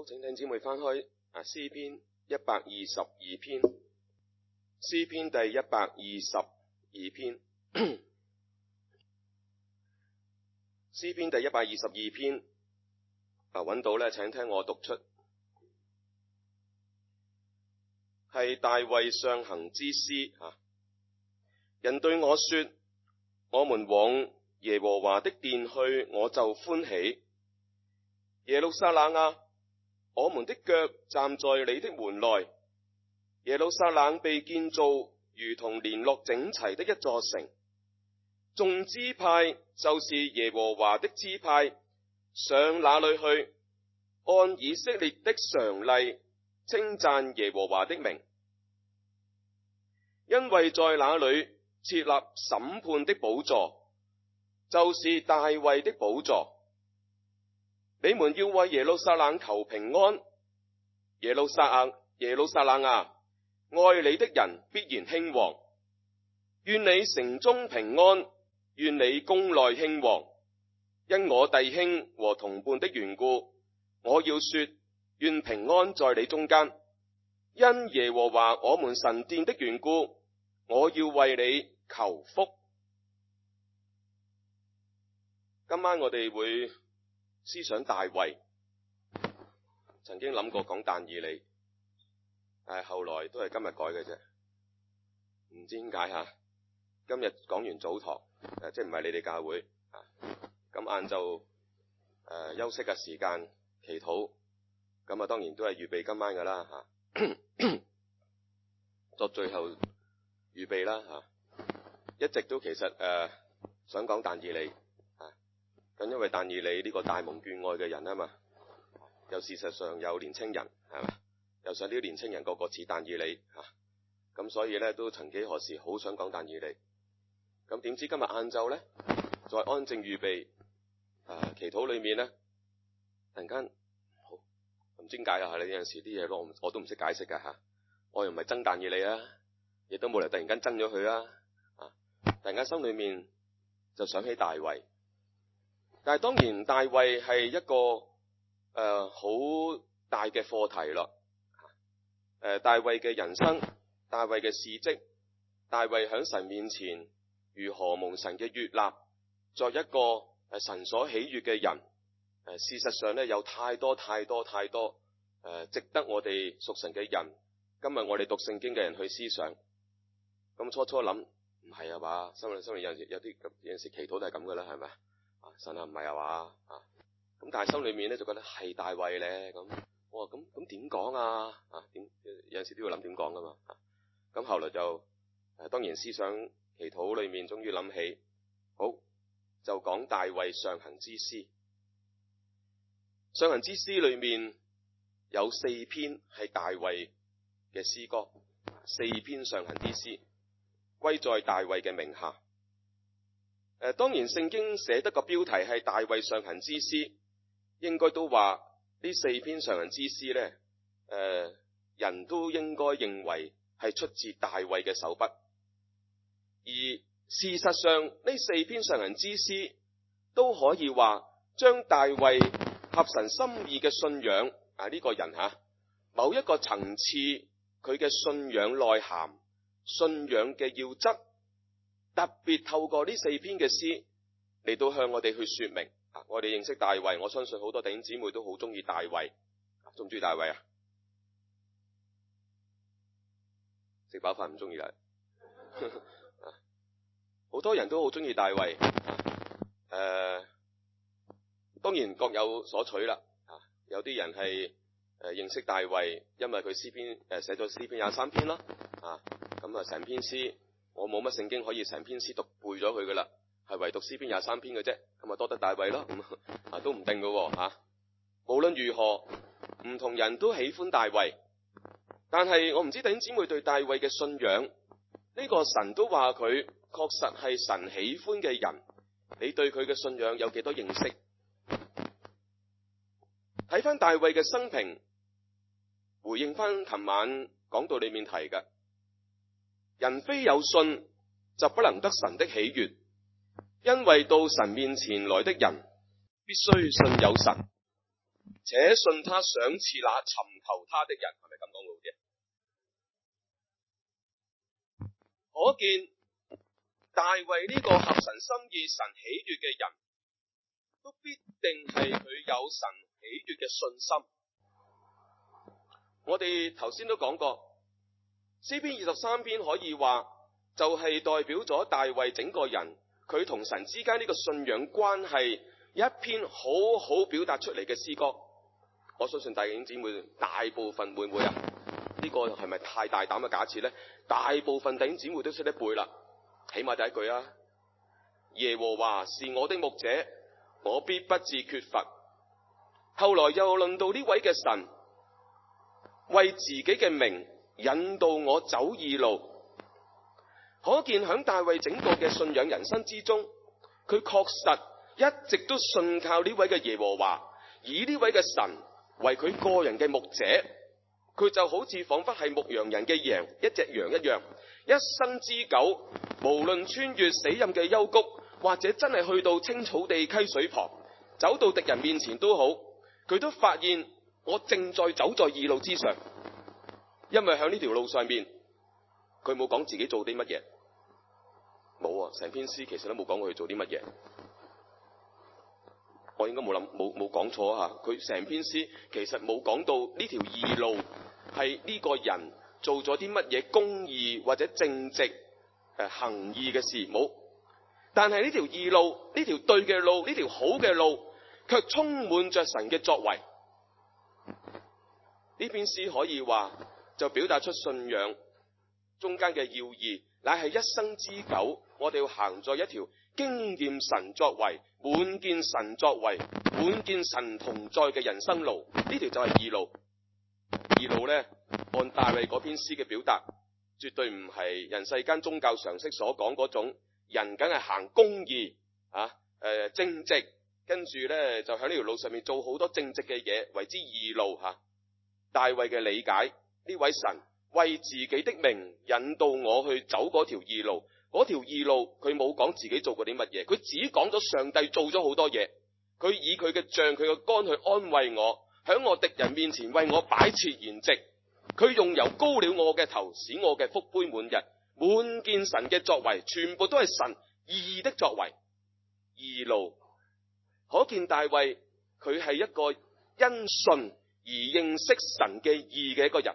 好，請弟兄姊妹翻開詩篇122篇，詩篇第122篇，詩篇第122篇，揾到呢，請聽我讀出，係大衛上行之詩。人對我說：我們往耶和華的殿去，我就歡喜。耶路撒冷啊，我們的腳站在你的門內。耶路撒冷被建造如同連絡整齊的一座城，眾支派就是耶和華的支派，上那裏去，按以色列的常例稱讚耶和華的名，因為在那裏設立審判的寶座，就是大衛的寶座。你們要為耶路撒冷求平安，耶路撒冷啊，愛你的人必然興旺。願你城中平安，願你宮內興旺。因我弟兄和同伴的緣故，我要說，願平安在你中間。因耶和華我們神殿的緣故，我要為你求福。今晚我哋會思想大衛，曾經諗過講但以理，但係後來都係今日改嘅啫。唔知點解今日講完早堂，即係唔係你哋教會咁晏晝休息嘅時間祈禱，咁當然都係預備今晚㗎啦作最後預備啦一直都其實想講但以理咁因為但以理呢個大蒙眷愛嘅人啊嘛，又事實上有年青人係嘛，又想呢啲年青人個個似但以理咁所以咧都曾幾何時好想講但以理，咁點知今日晏晝咧再安靜預備祈禱裏面咧，突然間好唔知點解你有陣時啲嘢我都唔識解釋㗎我又唔係憎但以理亦都冇理由突然間憎咗佢突然間心裏面就想起大衛。但係當然大衛係一個好大嘅課題咯。大衛嘅人生，大衛嘅事蹟，大衛喺神面前如何蒙神嘅悅納，作一個神所喜悅嘅人。事實上咧有太多值得我哋屬神嘅人，今日我哋讀聖經嘅人去思想。咁初諗唔係嘛，心裏有陣時祈禱都係咁噶啦，係咪神唔係嘛咁但係心裏面咧就覺得係大衛咧咁，我話咁點講點有陣時都要諗點講噶嘛咁後來就當然思想祈禱裏面終於諗起，好就講大衛上行之詩。上行之詩裏面有4篇係大衛嘅詩歌，4篇上行之詩歸在大衛嘅名下。當然聖經寫得個標題係大衛上行之詩，應該都話呢4篇上行之詩呢，人都應該認為係出自大衛嘅手筆。而事實上呢4篇上行之詩都可以話將大衛合神心意嘅信仰呢個人某一個層次佢嘅信仰內涵、信仰嘅要則，特別透過呢4篇嘅詩嚟到向我哋去說明。我哋認識大衛，我相信好多弟兄姊妹都好中意大衛。中唔中意大衛食飽飯唔中意啦好多人都好中意大衛。當然各有所取啦。有啲人係認識大衛，因為佢詩篇寫咗詩篇23篇啦。咁成篇詩我冇乜聖經可以成篇詩讀背咗佢噶啦，係唯獨詩篇23篇嘅啫。咁多得大衛咯，都唔定噶無論如何，唔同人都喜歡大衛，但係我唔知弟兄姊妹對大衛嘅信仰，呢個神都話佢確實係神喜歡嘅人，你對佢嘅信仰有幾多認識？睇翻大衛嘅生平，回應翻琴晚講道裏面提嘅，人非有信就不能得神的喜悅，因為到神面前來的人必須信有神， 且信他賞賜那尋求他的人，係咪咁講好啲？可見大衛呢個合神心意、神喜悅嘅人，都必定係佢有神喜悅嘅信心。我哋頭先都講過，詩篇23篇可以話就係代表咗大衛整個人佢同神之間呢個信仰關係一篇好好表達出嚟嘅詩歌。我相信弟兄姊妹大部分會唔會啊？呢個係咪太大膽嘅假設呢？大部分弟兄姊妹都識得背啦，起碼第一句啊，耶和華是我的牧者，我必不致缺乏。後來又論到呢位嘅神為自己嘅名引導我走義路，可見響大衛整個嘅信仰人生之中，佢確實一直都信靠呢位嘅耶和華，以呢位嘅神為佢個人嘅牧者，佢就好似仿佛係牧羊人嘅羊，一隻羊一樣，一生之久，無論穿越死蔭嘅幽谷，或者真係去到青草地溪水旁，走到敵人面前都好，佢都發現我正在走在義路之上。因為響呢條路上面，佢冇講自己做啲乜嘢，冇啊，成篇詩其實都冇講過佢做啲乜嘢。我應該冇講錯啊！佢成篇詩其實冇講到呢條義路係呢個人做咗啲乜嘢公義或者正直行義嘅事，冇。但係呢條義路，呢條對嘅路，呢條好嘅路，卻充滿着神嘅作為。呢篇詩可以話就表達出信仰中間嘅要義，乃係一生之久，我哋要行在一條經驗神作為、滿見神作為、滿見神同在嘅人生路。呢條就係義路。義路呢，按大衛嗰篇詩嘅表達，絕對唔係人世間宗教常識所講嗰種人梗係行公義正直，跟住呢就喺呢條路上面做好多正直嘅嘢，為之義路吓。大衛嘅理解，呢位神為自己的名引導我去走嗰條義路。嗰條義路佢冇講自己做過啲乜嘢，佢只講咗上帝做咗好多嘢。佢以佢嘅杖、佢嘅竿去安慰我，響我敵人面前為我擺設筵席。佢用油膏了我嘅頭，使我嘅福杯滿溢。滿見神嘅作為，全部都係神義的作為。義路，可見大衛佢係一個因信而認識神嘅義嘅一個人。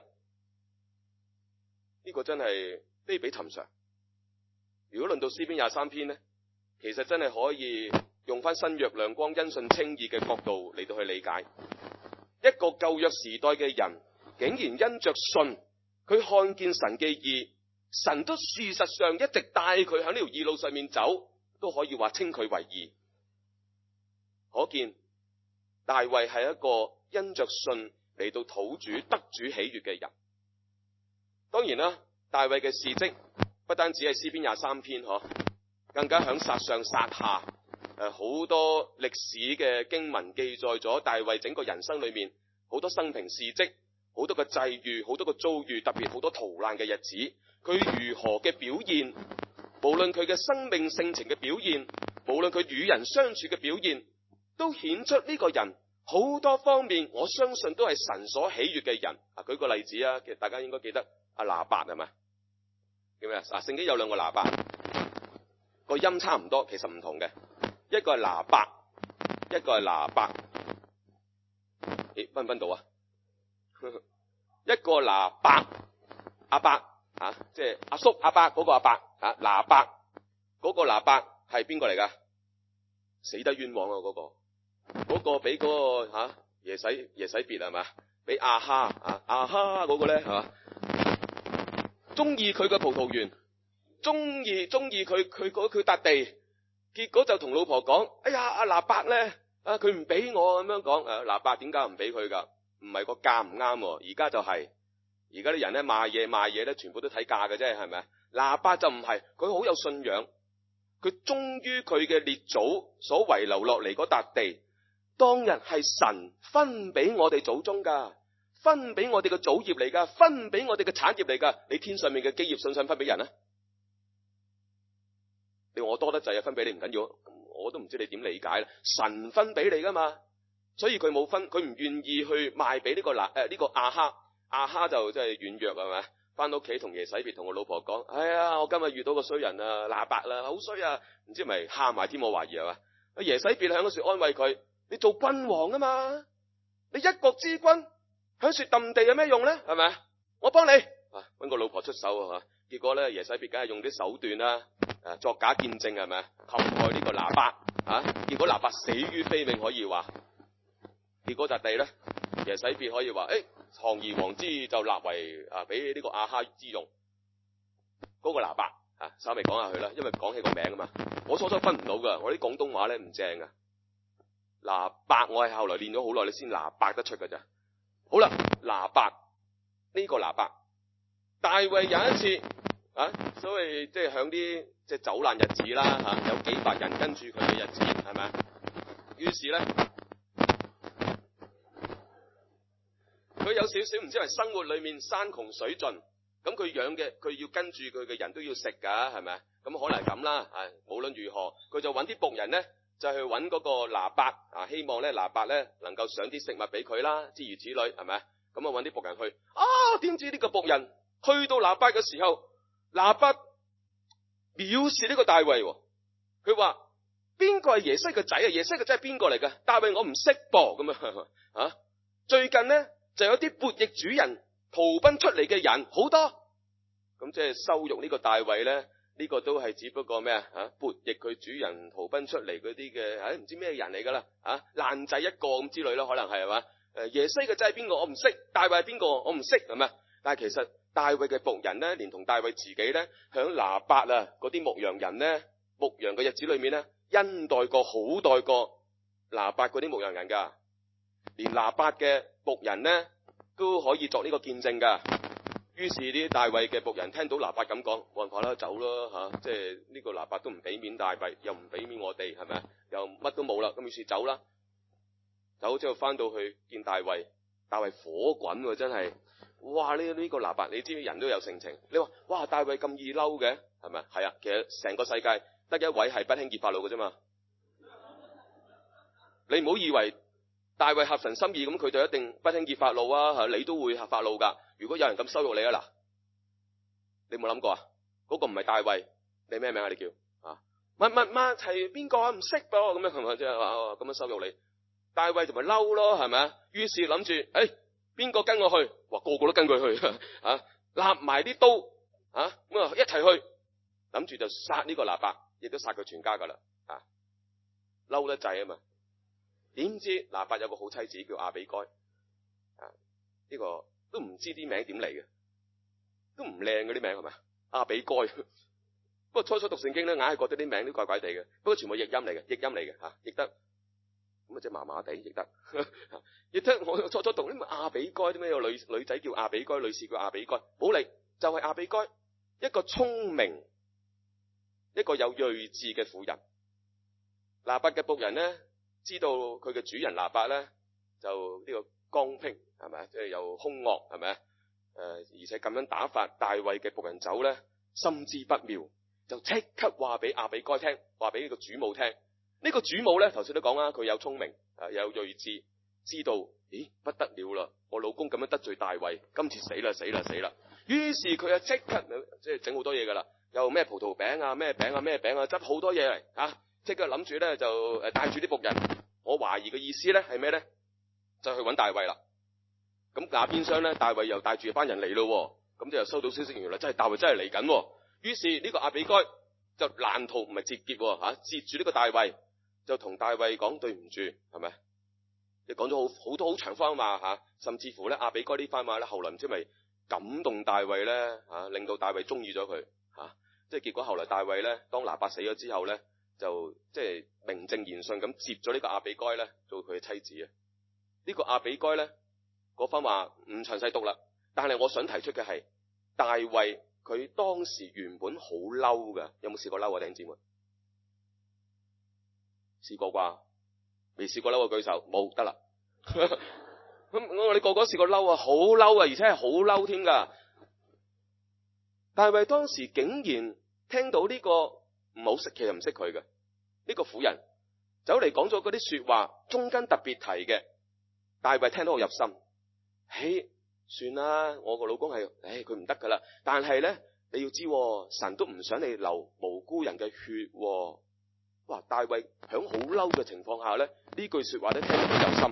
呢個真係非比尋常。如果論到詩篇23篇呢，其實真係可以用翻新約亮光因信稱義嘅角度嚟到去理解。一個舊約時代嘅人，竟然因着信，佢看見神嘅義，神都事實上一直帶佢喺呢條義路上面走，都可以話稱佢為義。可見大衛係一個因着信嚟到討主得主喜悅嘅人。當然啦，大衛嘅事蹟不單止係詩篇23篇更加響撒上撒下好多歷史嘅經文記載咗大衛整個人生裏面好多生平事蹟，好多嘅際遇，好多嘅遭遇，特別好多逃難嘅日子，佢如何嘅表現，無論佢嘅生命性情嘅表現，無論佢與人相處嘅表現，都顯出呢個人好多方面，我相信都係神所喜悅嘅人。舉個例子啊，其實大家應該記得阿拿八係咪？叫咩啊？聖經有兩個拿八，個音差唔多，其實唔同嘅。一個係拿八，一個係拿伯。分唔分到啊？一個拿伯，阿伯即係阿叔阿伯嗰個阿伯拿伯嗰個拿伯係邊個嚟噶？死得冤枉啊！嗰個俾嗰個耶洗別係嘛？俾亞哈嗰個咧係嘛？中意佢個葡萄園，中意佢笪地，結果就同老婆講：哎呀，阿拿伯咧佢唔俾我咁樣講。拿伯點解唔俾佢噶？唔係個價唔啱，而家就係而家啲人咧賣嘢咧，全部都睇價嘅啫，係咪啊？拿伯就唔係，佢好有信仰，佢忠於佢嘅列祖所遺留落嚟嗰笪地，當日係神分俾我哋祖宗噶，分俾我哋嘅祖業嚟噶，分俾我哋嘅產業嚟噶。你天上面嘅基業信唔信分俾人啊？你話我多得滯分俾你唔緊要，我都唔知你點理解啦。神分俾你噶嘛， 所以佢冇分，佢唔願意去賣俾呢個亞哈。亞哈就真係軟弱係咪？翻到屋企同耶洗別同個老婆講：哎呀，我今日遇到個衰人啊，拿伯啦，好衰啊！唔知咪喊埋添，我懷疑係嘛？阿耶洗別喺嗰時安慰佢：你做君王啊嘛，你一國之君，響樹揼地有咩用咧？係咪？我幫你搵個老婆出手啊！結果咧，耶洗別梗係用啲手段啦，作假見證係咪？陷害呢個拿伯結果拿伯死於非命，可以話。結果笪地咧，耶洗別可以話：堂而皇之就立為俾呢個亞哈之用。嗰個拿伯稍微講下佢啦，因為講起個名啊嘛，我初初分唔到噶，我啲廣東話咧唔正噶。拿伯我係後來練咗好耐，你先拿伯得出噶咋。好啦，拿伯呢個拿伯，大衛有一次所謂即係響啲即係走難日子啦有幾百人跟住佢嘅日子係咪？於是咧，佢有少少唔知係生活裏面山窮水盡，咁佢養嘅佢要跟住佢嘅人都要食噶係咪？咁可能係咁啦無論如何，佢就揾啲僕人咧，就去揾嗰個拿伯希望咧拿伯咧能夠賞啲食物俾佢啦，諸如此類係咪？咁揾啲僕人去點知呢個僕人去到拿伯嘅時候，拿伯藐視呢個大衛，佢話邊個係耶西嘅仔啊？耶西嘅仔係邊個嚟㗎？大衛我唔識噃咁最近呢，就有啲悖逆主人逃奔出嚟嘅人好多，咁即係羞辱呢個大衛咧。呢個都係只不過咩悖逆佢主人逃奔出嚟嗰啲嘅唔知咩人嚟㗎啦爛仔一個咁之類啦，可能係嘛？耶西嘅仔係邊個我唔識，大衛係邊個我唔識係咪？但係其實大衛嘅僕人咧，連同大衛自己咧，響拿伯嗰啲牧羊人咧，牧羊嘅日子裏面咧，恩待過好待過拿伯嗰啲牧羊人㗎，連拿伯嘅僕人咧都可以作呢個見證㗎。於是啲大衛嘅僕人聽到拿伯咁講，冇辦法啦，走啦即係呢個拿伯都唔俾面大衛，又唔俾面我哋係咪？又乜都冇啦，咁於是走啦。走之後翻到去見大衛，大衛火滾喎，真係。哇！呢個拿伯，你知人都有性情。你話哇，大衛咁易嬲嘅係咪？係啊，其實成個世界得一位係不輕易發怒嘅啫嘛。你唔好以為大衛合神心意咁，佢就一定不輕易發怒你都會發怒㗎。如果有人咁羞辱你嗱，你冇諗過嗰個唔係大衛，你咩名你叫乜係邊個唔識噃？咁樣係咪即係話咁樣羞辱你？大衛就咪嬲咯，係咪啊？於是諗住邊個跟我去？哇，個個都跟佢去立埋啲刀咁一齊去，諗住就殺呢個拿伯，亦都殺佢全家噶啦嬲得滯啊嘛！點知拿伯有個好妻子叫亞比該呢個都唔知啲名點嚟嘅，都唔靚嗰啲名係咪？亞比該不過初初讀聖經咧，硬係覺得啲名都怪怪地嘅，不過全部譯音嚟嘅，譯得咁即係麻麻地譯得譯得。我初初讀啲亞比該，啲咩有女仔叫亞比該，女士叫亞比該，冇理就係亞比該，一個聰明一個有睿智嘅婦人。拿伯嘅僕人咧，知道佢嘅主人拿伯咧就呢個剛愎係咪？即係又兇惡係咪？而且咁樣打發大衛嘅僕人走咧，心知不妙，就即刻話俾亞比該聽，話俾呢個主母聽。呢個主母咧，頭先都講啦，佢有聰明有睿智，知道不得了啦，我老公咁樣得罪大衛，今次死啦！於是佢即刻即係整好多嘢噶啦，又咩葡萄餅咩餅執好多嘢嚟即刻諗住咧就帶住啲僕人。我懷疑嘅意思咧係咩咧？就去揾大衛啦。咁那邊廂咧，大衛又帶住一班人嚟咯，咁就又收到消息，原來真係大衛真係嚟緊。於是呢個亞比該就攔途唔係截劫截住呢個大衛，就同大衛講對唔住，係咪？你講咗好多好長番話甚至乎咧亞比該呢番話咧，後來唔知咪感動大衛咧令到大衛中意咗佢即係結果後來大衛咧，當拿伯死咗之後咧，就即係名正言順咁接咗呢個亞比該咧做佢嘅妻子呢個亞比該咧嗰番話唔詳細讀啦，但係我想提出嘅係大衛佢當時原本好嬲㗎，有冇試過嬲弟兄姊妹？試過啩？未試過嬲舉手，冇得啦。咁我哋個個試過嬲好嬲而且係好嬲添㗎。大衛當時竟然聽到呢個唔好識，其實唔識佢嘅呢個婦人走嚟講咗嗰啲說話，中間特別提嘅，大衛聽到好入心。算啦，我個老公係，佢唔得噶啦。但係咧，你要知，神都唔想你流無辜人嘅血。哇！大衛響好嬲嘅情況下咧，呢句說話都聽得好入心。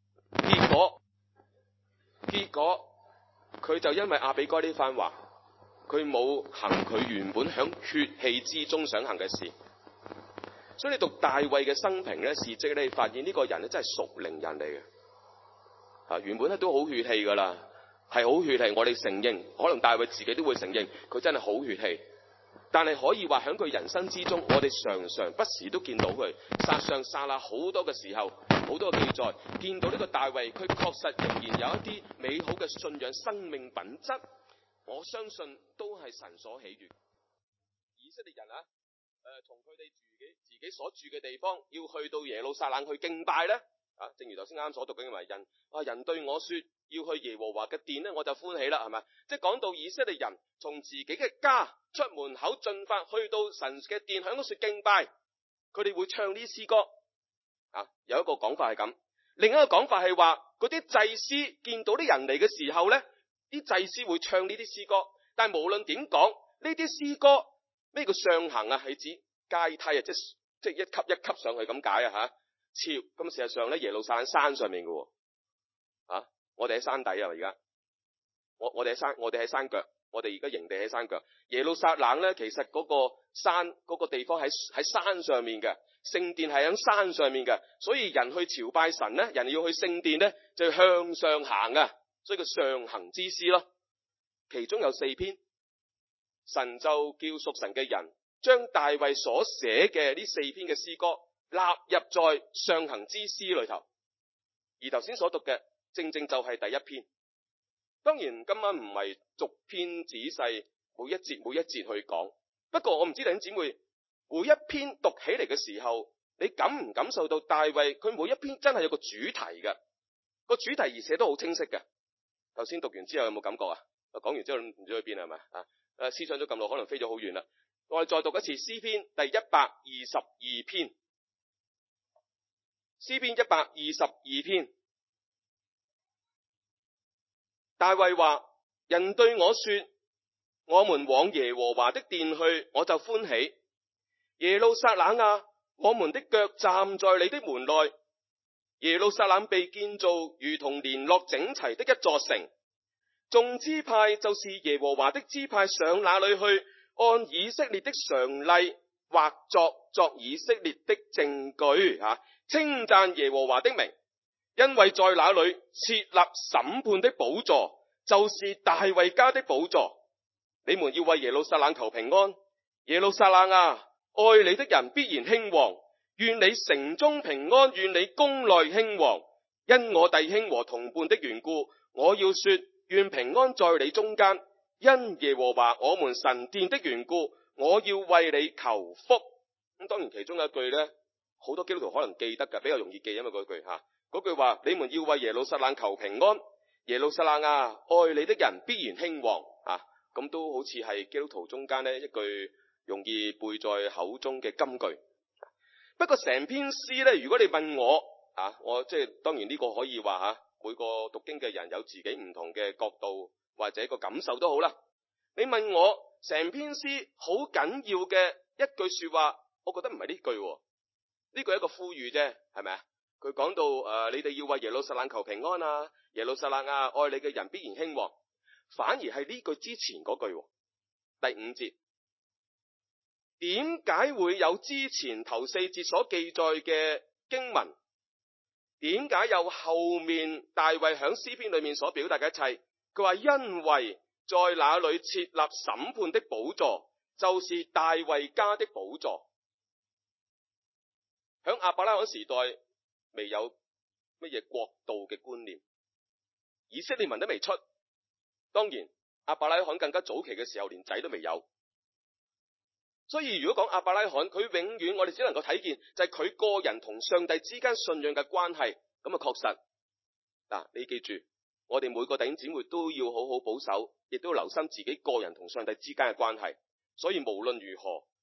結果佢就因為亞比該呢番話，佢冇行佢原本響血氣之中想行嘅事。所以你讀大衛嘅生平咧、事蹟咧，你發現呢個人咧真係屬靈人嚟嘅。原本咧都好血氣噶啦，係好血氣。我哋承認，可能大衛自己都會承認，佢真係好血氣。但係可以話喺佢人生之中，我哋常常不時都見到佢殺上殺下好多嘅時候，好多嘅記載，見到呢個大衛，佢確實仍然有一啲美好嘅信仰生命品質。我相信都係神所喜悅。以色列人從佢哋自己所住嘅地方，要去到耶路撒冷去敬拜咧。正如頭先啱所讀嘅為人對我說要去耶和華嘅殿咧，我就歡喜啦，係咪？即係講到以色列人從自己嘅家出門口進發去到神嘅殿，響嗰處敬拜，佢哋會唱呢詩歌。有一個講法係咁，另一個講法係話嗰啲祭司見到啲人嚟嘅時候咧，啲祭司會唱呢啲詩歌。但係無論點講，呢啲詩歌咩叫上行係指階梯即係一級一級上去咁解吓。咁事實上咧，耶路撒冷山上面嘅，我哋喺山底而家我哋喺山腳，我哋而家營地喺山腳。耶路撒冷咧，其實嗰個山嗰個地方喺山上面嘅，聖殿係喺山上面嘅，所以人去朝拜神咧，人要去聖殿咧，就要向上行啊，所以叫上行之詩咯。其中有4篇，神就叫屬神嘅人將大衛所寫嘅呢4篇嘅詩歌納入在上行之詩裏頭，而頭先所讀嘅正正就係第一篇。當然今晚唔係逐篇仔細每一節去講，不過我唔知弟兄姊妹每一篇讀起嚟嘅時候，你感唔感受到大衛佢每一篇真係有個主題嘅，個主題而且都好清晰嘅。頭先讀完之後有冇感覺啊？講完之後唔知去邊係咪？思想咗咁耐，可能飛咗好遠啦。我哋再讀一次詩篇第122篇。詩篇122篇，大衛話：人對我說，我們往耶和華的殿去，我就歡喜。耶路撒冷啊，我們的腳站在你的門內。耶路撒冷被建造如同聯絡整齊的一座城，眾支派就是耶和華的支派，上那裏去，按以色列的常例畫作以色列的證據，稱讚耶和華的名，因為在那裏設立審判的寶座，就是大衛家的寶座。你們要為耶路撒冷求平安。耶路撒冷啊，愛你的人必然興旺，願你城中平安，願你宮內興旺。因我弟兄和同伴的緣故，我要說，願平安在你中間。因耶和華我們神殿的緣故，我要為你求福。咁當然其中一句呢，好多基督徒可能記得㗎，比較容易記，因為嗰句話，你們要為耶路撒冷求平安。耶路撒冷啊，愛你的人必然興旺。咁都好似係基督徒中間呢一句容易背在口中嘅金句。不過成篇詩呢，如果你問我，我即係當然呢個可以話每個讀經嘅人有自己唔同嘅角度或者個感受都好啦。你問我成篇詩好緊要嘅一句說話，我覺得唔係呢句，呢句係一個呼籲啫，係咪啊？佢講到你哋要為耶路撒冷求平安啊，耶路撒冷啊，愛你嘅人必然興旺。反而係呢句之前嗰句，第5節，點解會有之前頭4節所記載嘅經文？點解有後面大衛響詩篇裏面所表達嘅一切？佢話因為在那裏設立審判的寶座，就是大衛家的寶座。響亞伯拉罕時代未有乜嘢國度嘅觀念，以色列民都未出。當然亞伯拉罕更加早期嘅時候連仔都未有，所以如果講亞伯拉罕，佢永遠我哋只能夠睇見就係佢個人同上帝之間信仰嘅關係。咁確實你記住，我哋每個弟兄姊妹都要好好保守，亦都留心自己個人同上帝之間嘅關係。所以無論如何，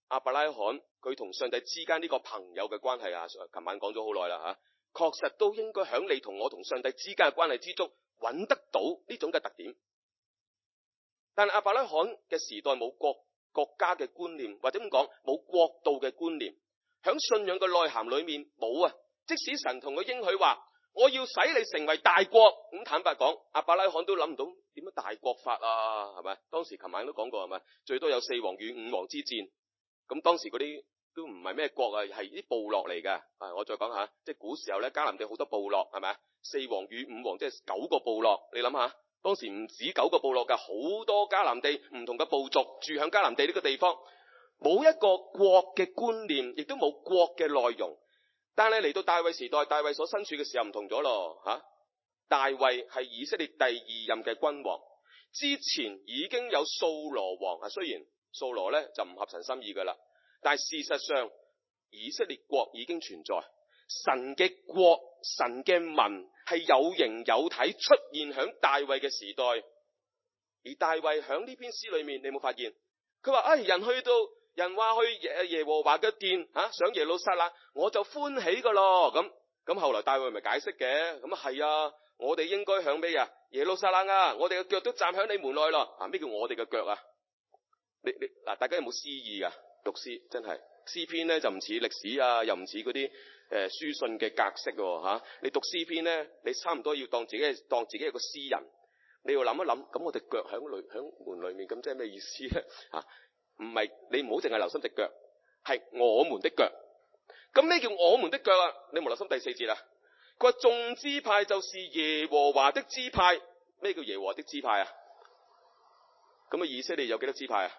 亞伯拉罕佢同上帝之間呢個朋友嘅關係啊，琴晚講咗好耐啦嚇，確實都應該喺你同我同上帝之間嘅關係之中揾得到呢種嘅特點。但係亞伯拉罕嘅時代冇國家嘅觀念，或者咁講冇國度嘅觀念，喺信仰嘅內涵裏面冇啊。即使神同佢應許話我要使你成為大國，咁坦白講，亞伯拉罕都諗唔到點樣大國法啊，係咪？當時琴晚都講過係咪？最多有4王與5王之戰，咁當時嗰啲都唔係咩國啊，係啲部落嚟嘅。我再講下，即係古時候咧，迦南地好多部落係咪？4王與5王即係9個部落，你諗下，當時唔止9個部落㗎，好多迦南地唔同嘅部族住響迦南地呢個地方，冇一個國嘅觀念，亦都冇國嘅內容。但係嚟到大衛時代，大衛所身處嘅時候唔同咗咯嚇。大衛係以色列第2任嘅君王，之前已經有掃羅王啊。雖然掃羅咧就唔合神心意噶啦，但係事實上以色列國已經存在，神嘅國、神嘅民係有形有體出現響大衛嘅時代。而大衛響呢篇詩裏面，你有冇發現？佢話人話去耶和華嘅殿上耶路撒冷，我就歡喜噶咯。咁後來大衛咪解釋嘅，咁係啊，我哋應該響咩啊？耶路撒冷啊，我哋嘅腳都站響你門內咯。咩叫我哋嘅腳啊？你嗱，大家有冇詩意啊？讀詩真係詩篇咧就唔似歷史啊，又唔似嗰啲書信嘅格式吓。你讀詩篇咧，你差唔多要當自己係個詩人，你要諗一諗，咁我哋腳響門裏面，咁即係咩意思咧？唔係，你唔好淨係留心隻腳，係我們的腳。咁咩叫我們的腳啊？你冇留心第4節啊？佢話眾支派就是耶和華的支派。咩叫耶和華的支派啊？咁以色列有幾多支派啊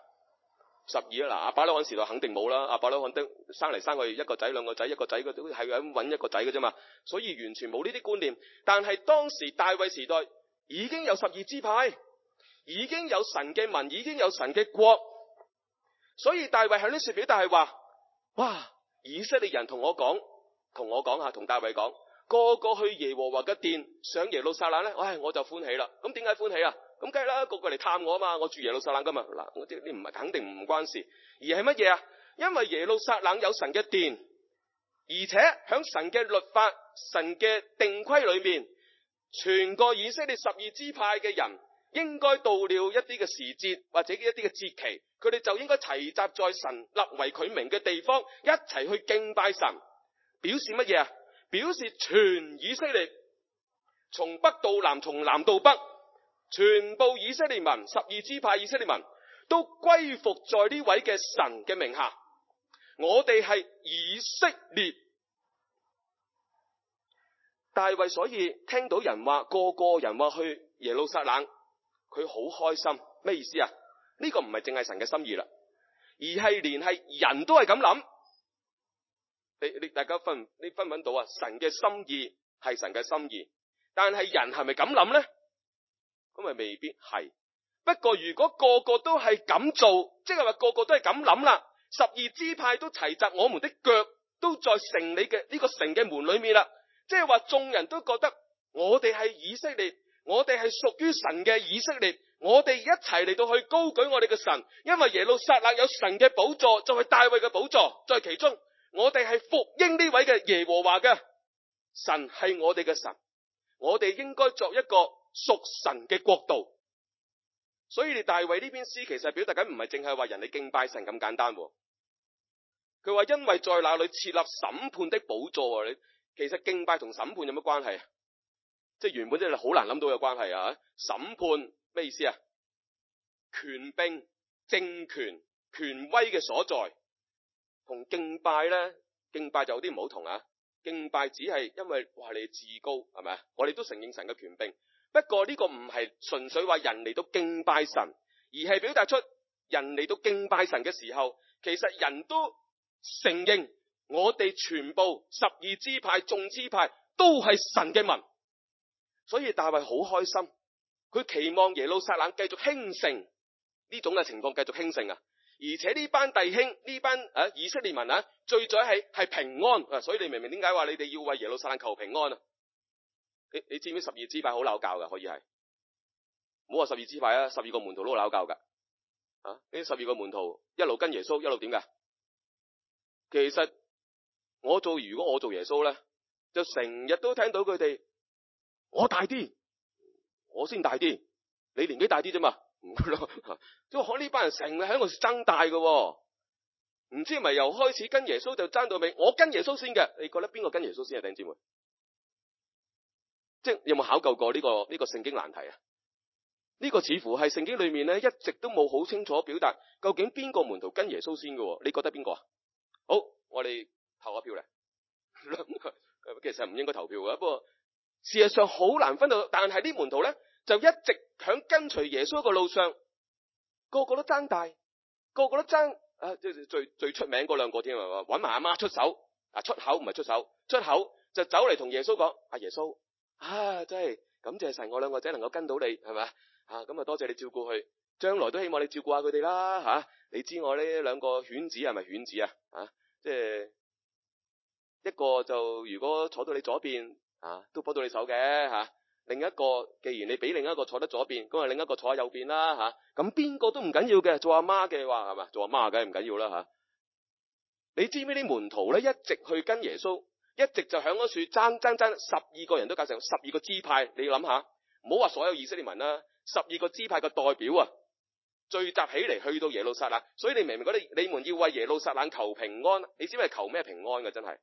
？12啊。嗱，亞伯拉罕時代肯定冇啦，亞伯拉罕都生嚟生去一個仔兩個仔，一個仔都係咁搵一個仔嘅啫嘛，所以完全冇呢啲觀念。但係當時大衛時代已經有12支派，已經有神嘅民，已經有神嘅國。所以大衛喺呢處表達係話，哇！以色列人同我講下，同大衛講，個個去耶和華嘅殿上耶路撒冷咧，我就歡喜啦。咁點解歡喜啊？咁梗係啦，個個嚟探我啊嘛，我住耶路撒冷噶嘛。嗱，我啲唔係肯定唔關事，而係乜嘢啊？因為耶路撒冷有神嘅殿，而且響神嘅律法、神嘅定規裏面，全個以色列12支派嘅人，應該到了一啲嘅時節或者一啲嘅節期，佢哋就應該齊集在神立為佢名嘅地方，一齊去敬拜神。表示乜嘢啊？表示全以色列，從北到南，從南到北，全部以色列民，12支派以色列民都歸服在呢位嘅神嘅名下。我哋係以色列。大衛所以聽到人話，個個人話去耶路撒冷，佢好開心。咩意思啊？呢個唔係淨係神嘅心意啦，而係連係人都係咁諗。你大家分唔到啊？神嘅心意係神嘅心意，但係人係咪咁諗呢？咁咪未必係。不過如果個個都係咁做，即係話個個都係咁諗啦，12支派都齊集，我們的腳都在城裏嘅呢個城嘅門裏面啦。即係話眾人都覺得我哋係以色列，我哋係屬於神嘅以色列，我哋一齊嚟到去高舉我哋嘅神，因為耶路撒冷有神嘅寶座，就係大衛嘅寶座在其中。我哋係服膺呢位嘅耶和華嘅神，係我哋嘅神，我哋應該作一個屬神嘅國度。所以大衛呢篇詩其實表達緊唔係淨係話人哋敬拜神咁簡單。佢話因為在那裏設立審判的寶座。你其實敬拜同審判有乜關係啊？即係原本真係好難諗到有關係啊！審判咩意思啊？權柄、政權、權威嘅所在。同敬拜咧，敬拜就有啲唔好同啊！敬拜只係因為話你至高，係咪啊？我哋都承認神嘅權柄，不過呢個唔係純粹話人嚟到敬拜神，而係表達出人嚟到敬拜神嘅時候，其實人都承認我哋全部12支派、眾支派都係神嘅民，所以大衛好開心，佢期望耶路撒冷繼續興盛，呢種嘅情況繼續興盛啊！而且呢班弟兄，呢班以色列民最在係平安，所以你明唔明點解話你哋要為耶路撒冷求平安啊？你知唔知12支派好拗教噶？可以係唔好話12支派啊，12個門徒都好拗教噶。呢12個門徒一路跟耶穌，一路點噶？ 其實如果我做耶穌咧，就成日都聽到佢哋，我大啲，我先大啲，你年紀大啲啫嘛，即係呢班人成日喺度爭大嘅，唔知係咪由開始跟耶穌就爭到尾，我跟耶穌先嘅，你覺得邊個跟耶穌先啊？弟兄姊妹，即係有冇考究過呢個聖經難題啊？呢個似乎係聖經裏面咧一直都冇好清楚表達，究竟邊個門徒跟耶穌先嘅？你覺得邊個啊？好，我哋投個票咧。其實唔應該投票嘅，不過事實上好難分到。但係啲門徒咧就一直響跟隨耶穌嘅路上，個個都爭大，個個都爭即係最出名嗰兩個添啊！搵埋阿媽出手出口，唔係出手，出口就走嚟同耶穌講：阿耶穌真係感謝神，我兩個仔能夠跟到你，係咪咁啊？多謝你照顧佢，將來都希望你照顧下佢哋啦你知我呢兩個犬子係咪犬子即係一個就如果坐到你左邊都幫到你手嘅另一個既然你俾另一個坐得左邊，咁啊另一個坐喺右邊啦咁邊個都唔緊要嘅，做阿媽嘅話係咪？做阿媽梗係唔緊要啦你知唔知啲門徒咧一直去跟耶穌，一直就響嗰處爭12個人都搞成12個支派，你要諗下，唔好話所有以色列民啦，12個支派嘅代表聚集起嚟去到耶路撒冷，所以你明唔明嗰啲你們要為耶路撒冷求平安？你知唔知求咩平安嘅？真係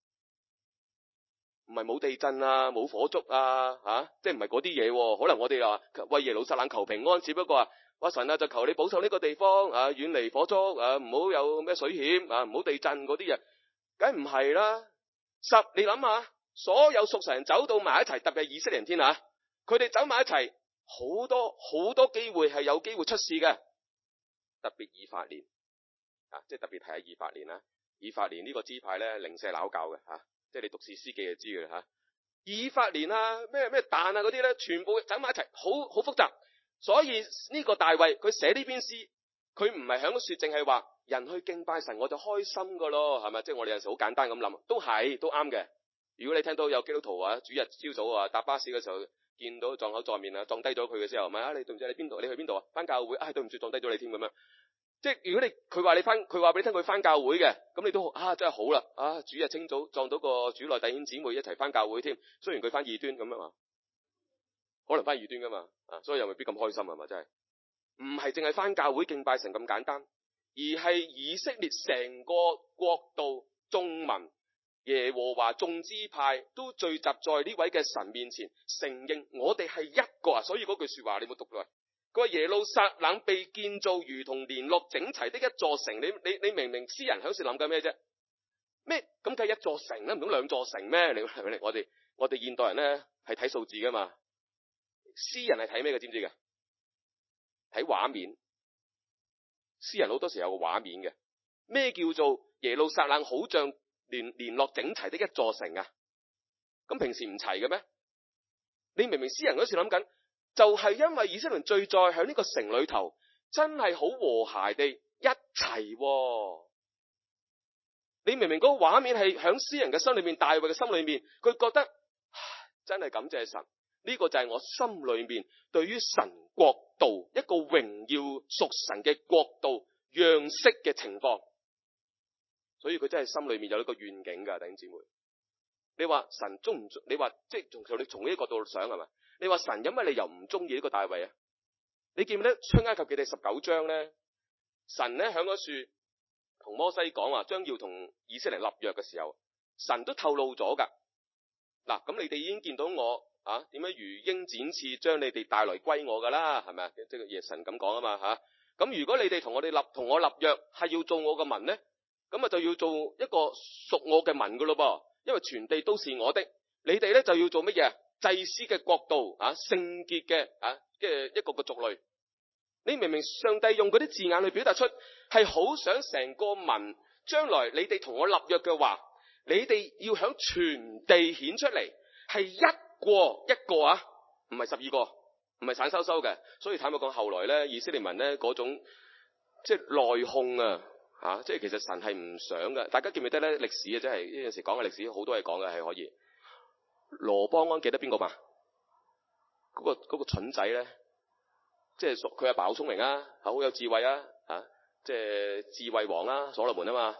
唔係冇地震冇火燭即係唔係嗰啲嘢。可能我哋話為耶路撒冷求平安，只不過話神就求你保守呢個地方遠離火燭唔好有咩水險唔好地震嗰啲嘢，梗唔係啦。你諗下，所有屬神人走到埋一齊，特別係以色列人天佢哋走埋一齊，好多機會係有機會出事嘅。特別以法蓮即係特別睇下以法蓮啦。以法蓮呢個支派咧零舍拗教嘅即係你讀士師記就知嘅啦以法蓮咩但嗰啲咧，全部走埋一齊，好複雜。所以呢個大衛佢寫呢篇詩，佢唔係響說淨係話人去敬拜神我就開心噶咯，係咪？即係我哋有陣時好簡單咁諗，都啱嘅。如果你聽到有基督徒主日朝早搭巴士嘅時候見到撞口撞面撞低咗佢嘅時候，問你對唔住你邊度？你去邊度啊？翻教會對唔住撞低咗你添咁樣。即係如果佢話俾你聽佢翻教會嘅，咁你都真係好啦主日清早撞到個主內弟兄姊妹一齊翻教會添，雖然佢翻異端咁樣可能翻異端噶嘛所以又未必咁開心係嘛？真係唔係淨係翻教會敬拜神咁簡單，而係以色列成個國度眾民耶和華眾支派都聚集在呢位嘅神面前，承認我哋係一個所以嗰句說話你冇讀過？佢話耶路撒冷被建造如同聯絡整齊的一座城，你明明詩人喺度諗緊咩啫？咩咁計一座城咧？唔通兩座城咩？你我哋現代人咧係睇數字噶嘛？詩人係睇咩嘅？知唔知嘅？睇畫面。詩人好多時候有個畫面嘅。咩叫做耶路撒冷好像聯絡整齊的一座城啊？咁平時唔齊嘅咩？你明明詩人嗰時諗緊。就係因為以色列人聚在喺呢個城裏頭，真係好和諧地一齊你明明嗰個畫面係響詩人嘅心裏面，大衛嘅心裏面，佢覺得真係感謝神，呢個就係我心裏面對於神國度一個榮耀屬神嘅國度樣式嘅情況，所以佢真係心裏面有一個願景噶。弟兄姊妹，你話神中唔中？你話即係你從呢個角度想係咪？你話神有乜理由唔中意呢個大衛啊？你記唔記得出埃及記第19章咧？神咧響嗰樹同摩西講話，將要同以色列立約嘅時候，神都透露咗噶。嗱，咁你哋已經見到我點樣如鷹展翅將你哋帶來歸我噶啦，係咪啊？即係耶神咁講啊嘛咁如果你哋同我立約係要做我嘅民咧，咁就要做一個屬我嘅民噶咯噃，因為全地都是我的。你哋咧就要做乜嘢？祭司嘅國度聖潔嘅嘅一個族類。你明明上帝用嗰啲字眼去表達出係好想成個民將來你哋同我立約嘅話，你哋要響全地顯出嚟，係一個唔係12個，唔係散收收嘅。所以坦白講，後來咧以色列民咧嗰種即係內訌即係其實神係唔想嘅。大家記唔記得咧歷史真係有陣時講嘅歷史好多嘢講嘅係可以。羅邦安記得邊個嘛？嗰個蠢仔咧，即係佢阿爸好聰明好有智慧即係智慧王所羅門啊嘛。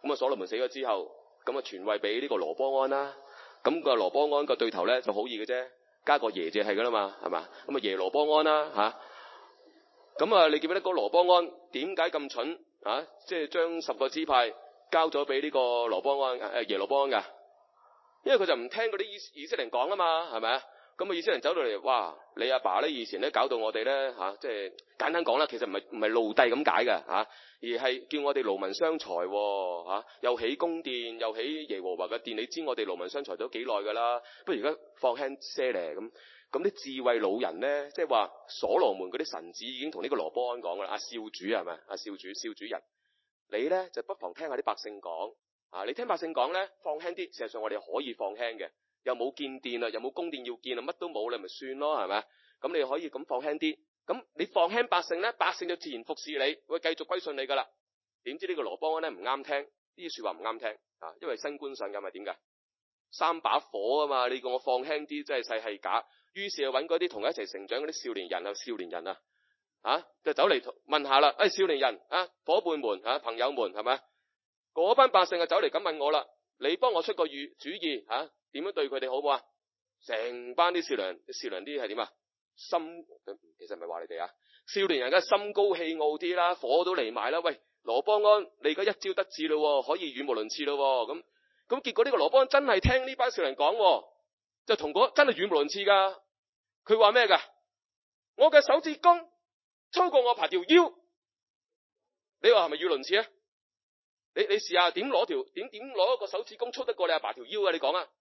咁啊，所羅門死咗之後，咁啊傳位俾呢個羅波安啦。咁個羅波安個對頭咧就好易嘅啫，加個耶就係噶啦嘛，係嘛？咁啊耶羅波安啦嚇。咁啊，你記唔記得嗰個羅波安點解咁蠢啊？即係將10個支派交咗俾呢個羅波安耶羅波安㗎？因為佢就唔聽嗰啲以色列人講啊嘛，係咪啊？咁啊，以色列人走到嚟，哇！你阿爸咧以前咧搞到我哋咧即係簡單講啦，其實唔係奴隸咁解嘅而係叫我哋勞民傷財又起宮殿，又起耶和華嘅殿。你知我哋勞民傷財咗幾耐㗎啦？不如而家放輕些咧咁。咁啲智慧老人咧，即係話所羅門嗰啲臣子已經同呢個羅波安講㗎啦。少主係咪？少主人，你咧就不妨聽下啲百姓講你聽百姓講咧，放輕啲。事實上我哋可以放輕嘅。又冇建殿啊，又冇宮殿要建啊，乜都冇，你咪算咯，係咪？咁你可以咁放輕啲，咁你放輕百姓咧，百姓就自然服侍你，會繼續歸順你噶啦。點知呢個羅波安咧唔啱聽，呢啲說話唔啱聽因為新官上任係點㗎？3把火啊嘛，你叫我放輕啲，真係細係假。於是就揾嗰啲同佢一齊成長嗰啲少年人就走嚟問下啦，少年人伙伴們朋友們係咪？嗰班百姓就走嚟咁問我啦，你幫我出個主意點樣對佢哋好唔好啊？成班啲少年啲係點啊？其實唔係話你哋少年人梗係心高氣傲啲啦，火都嚟埋啦。喂，羅波安，你而家一朝得志咯，可以語無倫次咯。咁結果呢個羅波安真係聽呢班少年講，就同真係語無倫次噶。佢話咩噶？我嘅手指公粗過我爬條腰，你話係咪語無倫次啊？你試下點攞一個手指公粗得過你阿爸條腰啊？你講啊！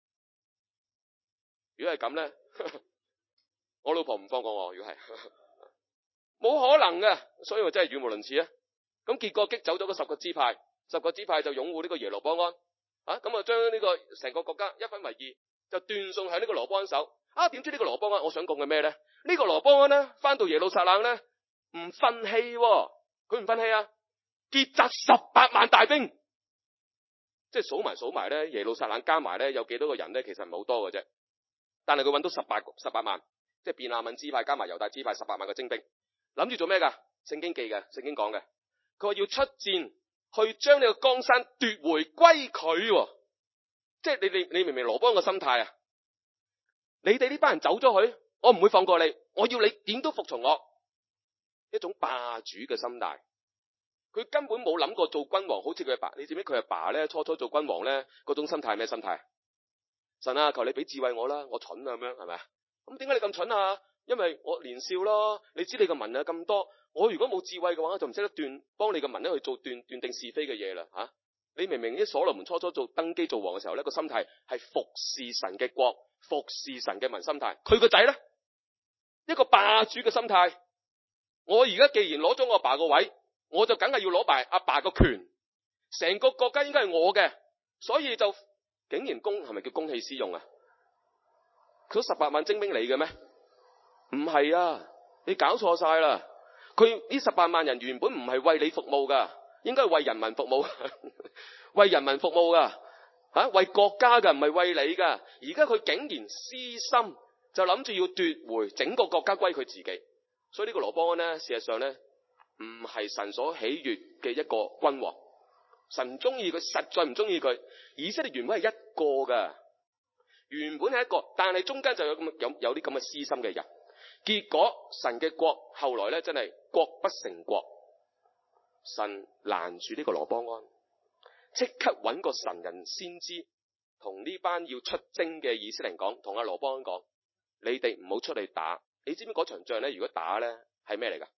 如果係咁咧，我老婆唔放過我。如果係冇可能嘅，所以我真係語無倫次啊！咁結果激走咗嗰10個支派，10個支派就擁護呢個耶羅波安咁啊，將呢個成個國家一分為2，就斷送喺呢個羅波安手。點知呢個羅波安，我想講嘅咩咧？呢個羅波安咧，翻到耶路撒冷咧，唔忿氣，佢唔忿氣啊！結集18萬大兵，即係數埋咧，耶路撒冷加埋咧有幾多個人咧？其實唔係好多嘅啫。但係佢揾到18萬，即係便雅憫支派加埋猶大支派18萬個精兵，諗住做咩㗎？聖經講嘅，佢話要出戰去將呢個江山奪回歸佢。即係你明唔明羅波安嘅心態啊？你哋呢班人走咗去，我唔會放過你，我要你點都服從我，一種霸主嘅心態。佢根本冇諗過做君王，好似佢阿爸。你知唔知佢阿爸咧初做君王咧嗰種心態係咩心態？神啊，求你俾智慧我啦，我蠢啊咁樣，係咪？咁點解你咁蠢啊？因為我年少咯。你知你個民咁多，我如果冇智慧嘅話，就唔識得幫你個民咧去做斷定是非嘅嘢啦你明明啲所羅門初登基做王嘅時候咧，個心態係服侍神嘅國，服侍神嘅民心態。佢個仔咧一個霸主嘅心態。我而家既然攞咗我阿爸個位，我就梗係要攞埋阿爸個權，成個國家應該係我嘅，所以就竟然係咪叫公器私用啊？佢18萬精兵嚟嘅咩？唔係啊，你搞錯晒啦！佢呢18萬人原本唔係為你服務噶，應該係為人民服務，為人民服務噶為國家噶，唔係為你噶。而家佢竟然私心，就諗住要奪回整個國家歸佢自己。所以呢個羅波安呢，事實上呢，唔係神所喜悅嘅一個君王。神中意佢，實在唔中意佢。以色列原本係一個噶，原本係一個，但係中間就有啲咁嘅私心嘅人。結果神嘅國後來咧，真係國不成國。神攔住呢個羅波安，即刻揾個神人先知，同呢班要出征嘅以色列人講，同阿羅波安講：你哋唔好出嚟打。你知唔知嗰場仗咧？如果打咧係咩嚟噶？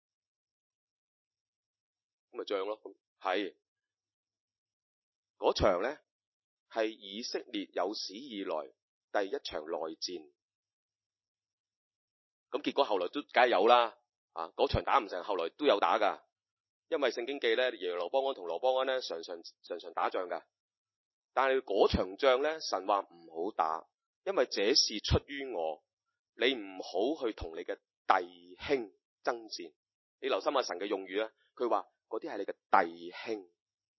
咁咪仗咯。係嗰場咧係以色列有史以來第一場內戰。咁結果後來都梗係有啦。嗰場打唔成，後來都有打噶。因為聖經記咧，耶羅波安同羅波安咧常常打仗噶。但係嗰場仗咧，神話唔好打，因為這是出於我。你唔好去同你嘅弟兄爭戰。你留心下神嘅用語啊，佢話嗰啲係你嘅弟兄。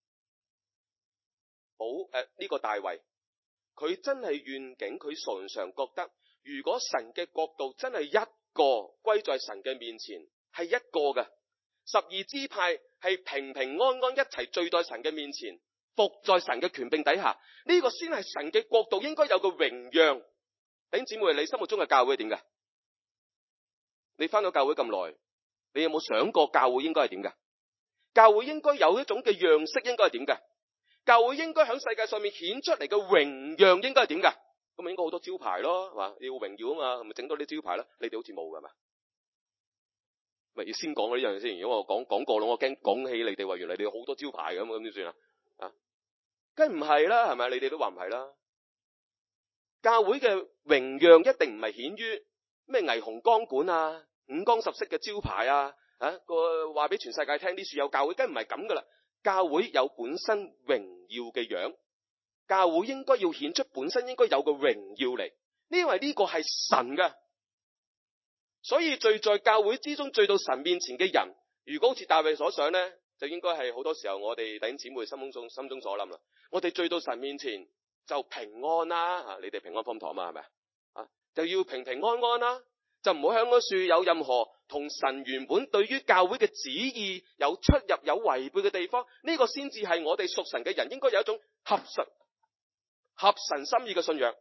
呢個大衛，佢真係願景，佢常常覺得，如果神嘅國度真係一個歸在神嘅面前，係一個嘅12支派係平平安安一齊聚在神嘅面前， 服在神嘅權柄底下，呢個先係神嘅國度應該有個榮耀。弟兄姊妹，你心目中嘅教會係點㗎？你返到教會咁耐，你有冇想過教會應該係點㗎？教會應該有一種嘅樣式應該係點㗎？教會應該喺世界上面顯出嚟嘅榮耀應該係點㗎？咁咪應該好多招牌咯，係嘛？要榮耀啊嘛，咪整多啲招牌咯。你哋好似冇㗎嘛？咪要先講呢樣嘢先。如果我講過咯，我驚講起你哋話原來你哋好多招牌咁點算啊？啊，梗係唔係啦，係咪？你哋都話唔係啦。教會嘅榮耀一定唔係顯於咩霓虹光管啊、五光十色嘅招牌啊，個話俾全世界聽啲樹有教會，梗係唔係咁噶啦。教會有本身榮耀嘅樣，教會應該要顯出本身應該有個榮耀嚟，因為呢個係神嘅。所以聚在教會之中，聚到神面前嘅人，如果好似大衛所想呢，就應該係好多時候我哋弟兄姊妹心中所諗啦。我哋聚到神面前就平安啦，你哋平安方堂嘛，係咪啊？就要平平安安啦，就唔好喺嗰處有任何同神原本對於教會嘅旨意有出入、有違背嘅地方。呢個先至係我哋屬神嘅人應該有一種合神心意嘅信仰。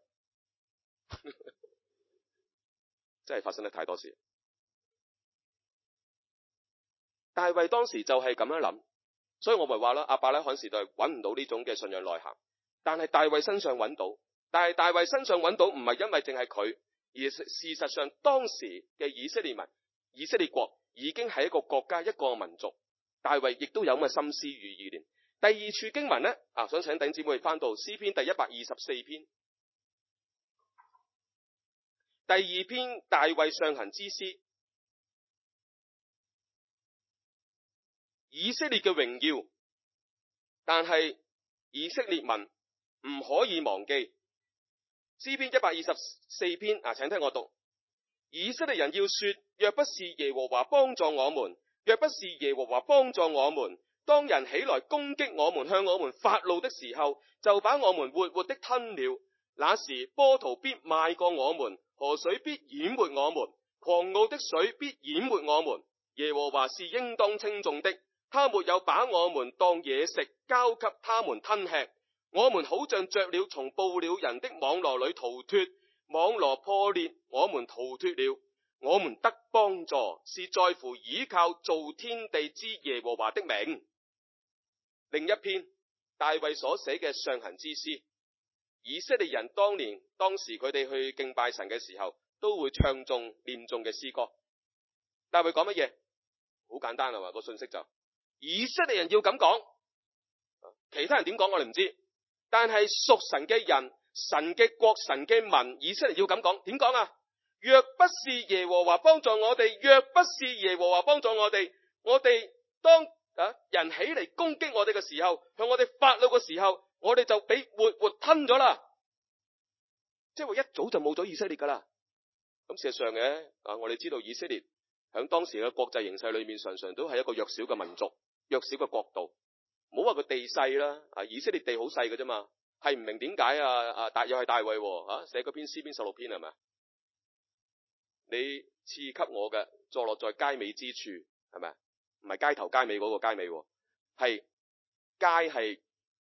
真係發生得太多事。大衛當時就係咁樣諗，所以我咪話啦，亞伯拉罕時代揾唔到呢種嘅信仰內涵，但係大衛身上揾到。但係大衛身上揾到唔係因為淨係佢，而事實上當時嘅以色列民、以色列國已經係一個國家、一個民族。大衛亦都有咁嘅心思與意念。第二處經文呢，想請弟兄姊妹翻到詩篇第124篇。第二篇大衛上行之詩，以色列嘅榮耀，但係以色列民唔可以忘記。詩篇124篇，請聽我讀。以色列人要說，若不是耶和華幫助我們，若不是耶和華幫助我們，當人起來攻擊我們，向我們發怒的時候，就把我們活活的吞了。那時波濤必邁過我們，河水必淹沒我們，狂傲的水必淹沒我們。耶和華是應當稱頌的，他沒有把我們當野食交給他們吞吃。我們好像雀鳥從捕鳥人的網羅裏逃脫，網羅破裂，我們逃脫了。我們得幫助是在乎倚靠造天地之耶和華的名。另一篇大衛所寫嘅上行之詩，以色列人當時佢哋去敬拜神嘅時候，都會唱頌念頌嘅詩歌。大衛講乜嘢？好簡單啊嘛，個信息就以色列人要咁講，其他人點講我哋唔知，但係屬神嘅人、神嘅國、神嘅民，以色列要咁講，點講啊？若不是耶和華幫助我哋，若不是耶和華幫助我哋，我哋當人起嚟攻擊我哋嘅時候，向我哋發怒嘅時候，我哋就俾活活吞咗啦。即係話一早就冇咗以色列噶啦。咁事實上嘅，我哋知道以色列響當時嘅國際形勢裏面，常常都係一個弱小嘅民族、弱小嘅國度。唔好話佢地細啦，以色列地好細嘅啫嘛，係唔明點解又係大衛寫嗰篇詩篇16篇係咪？你賜給我嘅坐落在佳美之處，係咪？唔係街頭佳美嗰個佳美，係佳係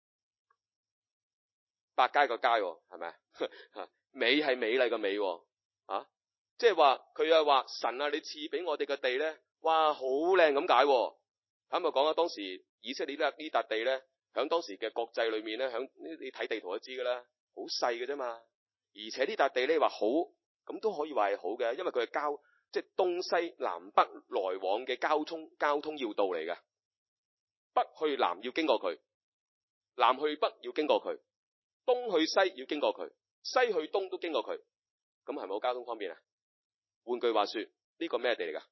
百佳個佳，係咪？美係美麗嘅美，即係話佢又話神啊，你賜俾我哋嘅地咧，哇，好靚咁解。坦白講啊，當時以色列呢笪地咧，響當時嘅國際裏面咧，響你睇地圖都知噶啦，好細嘅啫嘛。而且呢笪地咧話好，咁都可以話係好嘅，因為佢係即係東西南北來往嘅交通要道嚟嘅。北去南要經過佢，南去北要經過佢，東去西要經過佢，西去東都經過佢。咁係咪好交通方便啊？換句話說，呢個咩地嚟噶？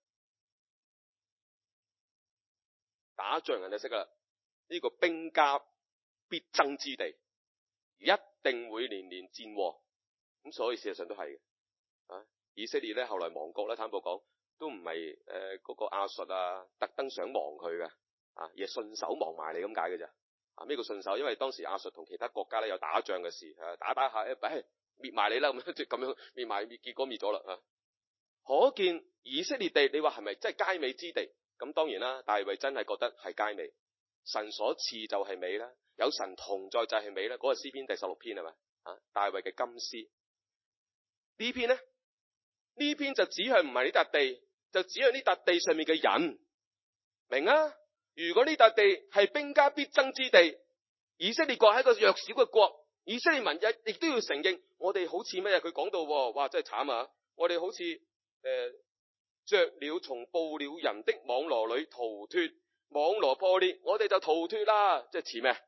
打仗人就識啦，呢個兵家必爭之地，一定會年年戰禍。咁所以事實上都係嘅。以色列咧後來亡國咧，坦白講都唔係嗰個亞述特登想亡佢嘅，而係順手亡埋你咁解嘅咋。咩叫順手？因為當時亞述同其他國家咧有打仗嘅事，打下滅埋你啦，咁樣滅埋，結果滅咗啦。可見以色列地，你話係咪真係佳美之地？咁當然啦，大衛真係覺得係佳美，神所賜就係美啦。 有神同在就係美咧。嗰個詩篇第16篇係咪啊？大衛嘅金詩。呢篇呢？呢篇就指向唔係呢笪地，就指向呢笪地上面嘅人，明啊？如果呢笪地係兵家必爭之地，以色列國係一個弱小嘅國，以色列民亦都要承認，我哋好似咩？佢講到，哇，真係慘啊！我哋好似雀鳥從捕鳥人的網羅裏逃脫，網羅破裂，我哋就逃脫啦。即係似咩？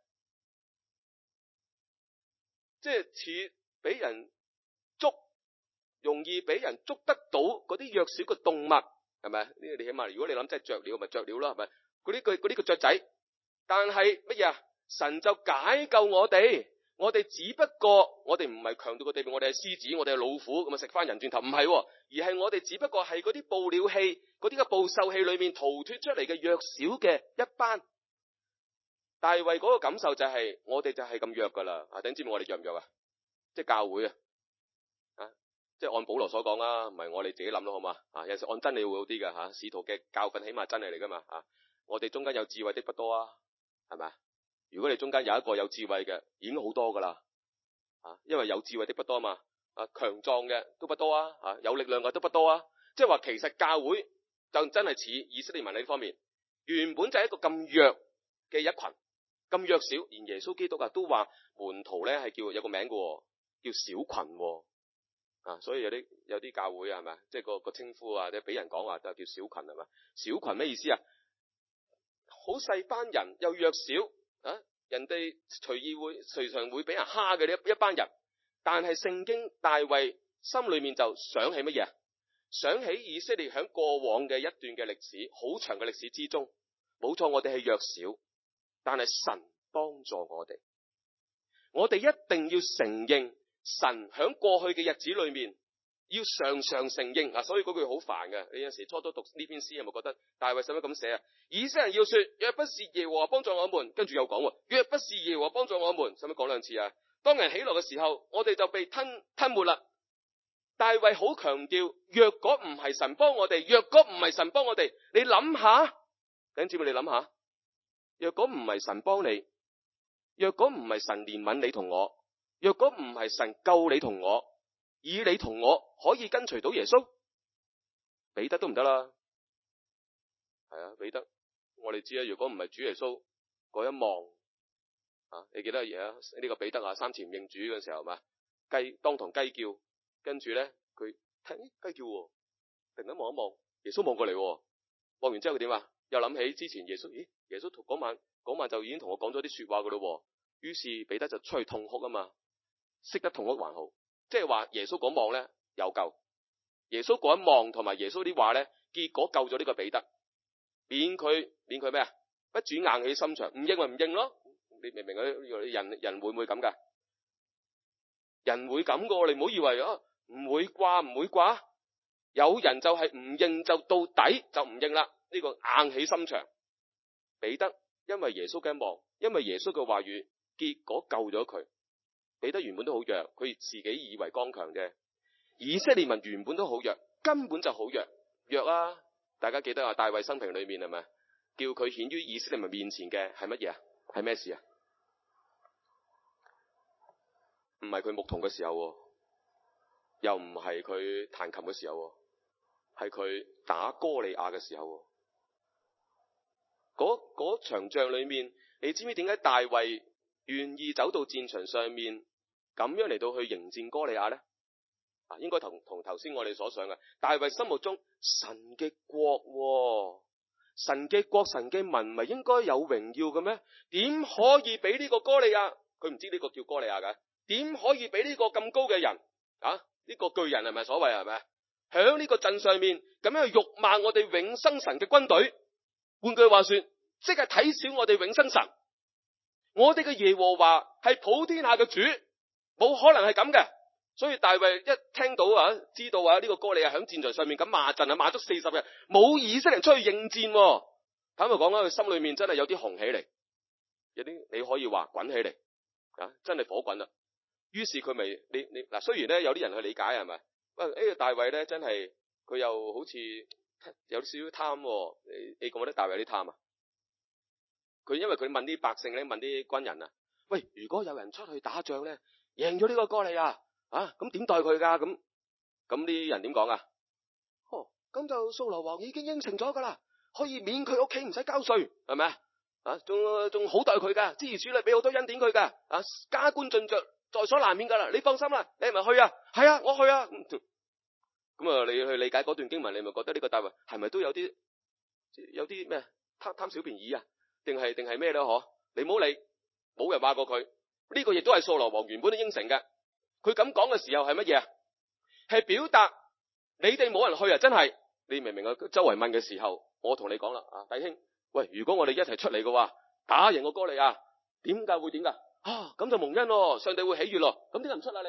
即係似俾人捉，容易俾人捉得到嗰啲弱小嘅動物，係咪？呢個你起碼如果你諗真係雀鳥，咪雀鳥啦，係咪？嗰啲個雀仔，但係乜嘢啊？神就解救我哋。我哋只不過，我哋唔係強盜嘅地步，我哋係獅子，我哋係老虎，咁啊食翻人轉頭，唔係，而係我哋只不過係嗰啲捕鳥器、嗰啲嘅捕獸器裏面逃脫出嚟嘅弱小嘅一班。大衛嗰個感受就係，我哋就係咁弱噶啦。啊，弟兄姊妹，我哋弱唔弱啊？即係教會啊，即係按保羅所講啦，唔係我哋自己諗咯，好嘛？啊，有時按真理會好啲嘅吓，使徒嘅教訓起碼真理嚟噶嘛。啊，我哋中間有智慧的不多啊，係咪啊？如果你中間有一個有智慧嘅，已經好多噶啦，因為有智慧的不多嘛，強壯嘅都不多啊，有力量嘅都不多啊，即係話其實教會就真係似以色列民呢方面，原本就係一個咁弱嘅一群，咁弱小，連耶穌基督都話門徒咧係叫有個名嘅，叫小群，所以有啲教會係咪，即係個稱呼啊，即係俾人講話就叫小群係咪？小群咩意思啊？好細班人又弱小。人哋隨常會俾人蝦嘅呢一班人，但係聖經大衛心裏面就想起乜嘢？想起以色列響過往嘅一段嘅歷史，好長嘅歷史之中，冇錯，我哋係弱小，但係神幫助我哋。我哋一定要承認神響過去嘅日子裏面，要常常承認。所以嗰句好煩嘅，你有時初初讀呢篇詩，有冇覺得大衛使乜咁寫啊？以色列人要說，若不是耶和華幫助我們，跟住又講，若不是耶和華幫助我們，使乜講兩次啊？當人喜樂嘅時候，我哋就被吞沒啦。大衛好強調，若果唔係神幫我哋，若果唔係神幫我哋，你諗下，弟兄姊妹你諗下，若果唔係神幫你，若果唔係神憐憫你同我，若果唔係神救你同我，以你同我可以跟隨到耶穌，彼得都唔得啦。係啊，彼得。我哋知啊，如果唔係主耶穌嗰一望你記得呢個彼得3次唔認主嘅時候嘛，當堂雞叫，跟住咧佢聽雞叫，突然間望一望，耶穌望過嚟，望完之後佢點啊？又諗起之前耶穌，耶穌嗰晚就已經同我講咗啲說話噶咯，於是彼得就出去痛哭啊嘛，識得痛哭還好，即係話耶穌嗰望咧有救，耶穌嗰一望同埋耶穌啲話咧，結果救咗呢個彼得。免佢咩啊？不轉硬起心腸，唔認咪唔認咯。你明唔明人會唔會咁噶？人會咁噶，你唔好以為唔會啩。有人就係唔認就到底就唔認啦。呢個硬起心腸。彼得因為耶穌嘅一望，因為耶穌嘅話語，結果救咗佢。彼得原本都好弱，佢自己以為剛強啫。以色列民原本都好弱，根本就好弱啊！大家記得大衛生平裏面係咪叫佢顯於以色列民面前嘅係乜嘢啊？係咩事啊？唔係佢牧童嘅時候，又唔係佢彈琴嘅時候，係佢打歌利亞嘅時候。嗰場仗裏面，你知唔知點解大衛願意走到戰場上面咁樣嚟到去迎戰歌利亞呢？應該同頭先我哋所想嘅，大衛心目中神嘅國，神嘅國，神嘅民咪應該有榮耀嘅咩？點可以俾呢個歌利亞？佢唔知呢個叫歌利亞嘅，點可以俾呢個咁高嘅人呢個巨人係咪所謂係咪？響呢個陣上面咁樣去辱罵我哋永生神嘅軍隊，換句話說，即係睇小我哋永生神。我哋嘅耶和華係普天下嘅主，冇可能係咁嘅。所以大衛一聽到知道呢個歌利亞喺戰場上面咁罵陣罵足40日，冇以色列人出去應戰。坦白講佢心裏面真係有啲紅起嚟，有啲你可以話滾起嚟真係火滾啦。於是佢咪你雖然咧有啲人去理解係咪？喂，大衛咧真係佢又好似有少少貪。你覺得大衛有啲貪啊？ 因為佢問啲百姓咧，問啲軍人啊，喂，如果有人出去打仗咧，贏咗呢個哥利亞咁點待佢噶？咁啲人點講啊？咁就掃羅王已經應承咗噶啦，可以免佢屋企唔使交稅，係咪啊？仲好待佢噶，諸如此類，俾好多恩典佢噶，加官進爵在所難免噶啦。你放心啦，你係咪去啊？係啊，我去啊。咁啊，你去理解嗰段經文，你咪覺得呢個大衛係咪都有啲咩貪小便宜啊？定係咩咧？你唔好理，冇人話過佢。呢個亦都係掃羅王原本都應承嘅。佢咁講嘅時候係乜嘢啊？係表達你哋冇人去啊！真係，你明唔明啊？周圍問嘅時候，我同你講啦，弟兄，喂，如果我哋一齊出嚟嘅話，打贏個哥利亞，點解會點噶？咁就蒙恩咯，上帝會喜悅咯。咁點解唔出啊？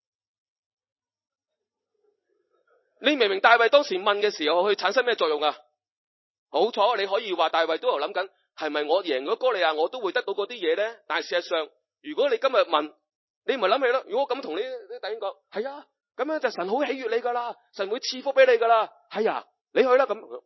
你明唔明大衛當時問嘅時候，佢產生咩作用啊？好彩你可以話大衛都有諗緊，係咪我贏咗哥利亞，我都會得到嗰啲嘢咧？但係事實上，如果你今日問，你咪諗起咯。如果我咁同你啲弟兄講，係啊，咁樣就神好喜悅你噶啦，神會賜福俾你噶啦。係啊，你去啦咁。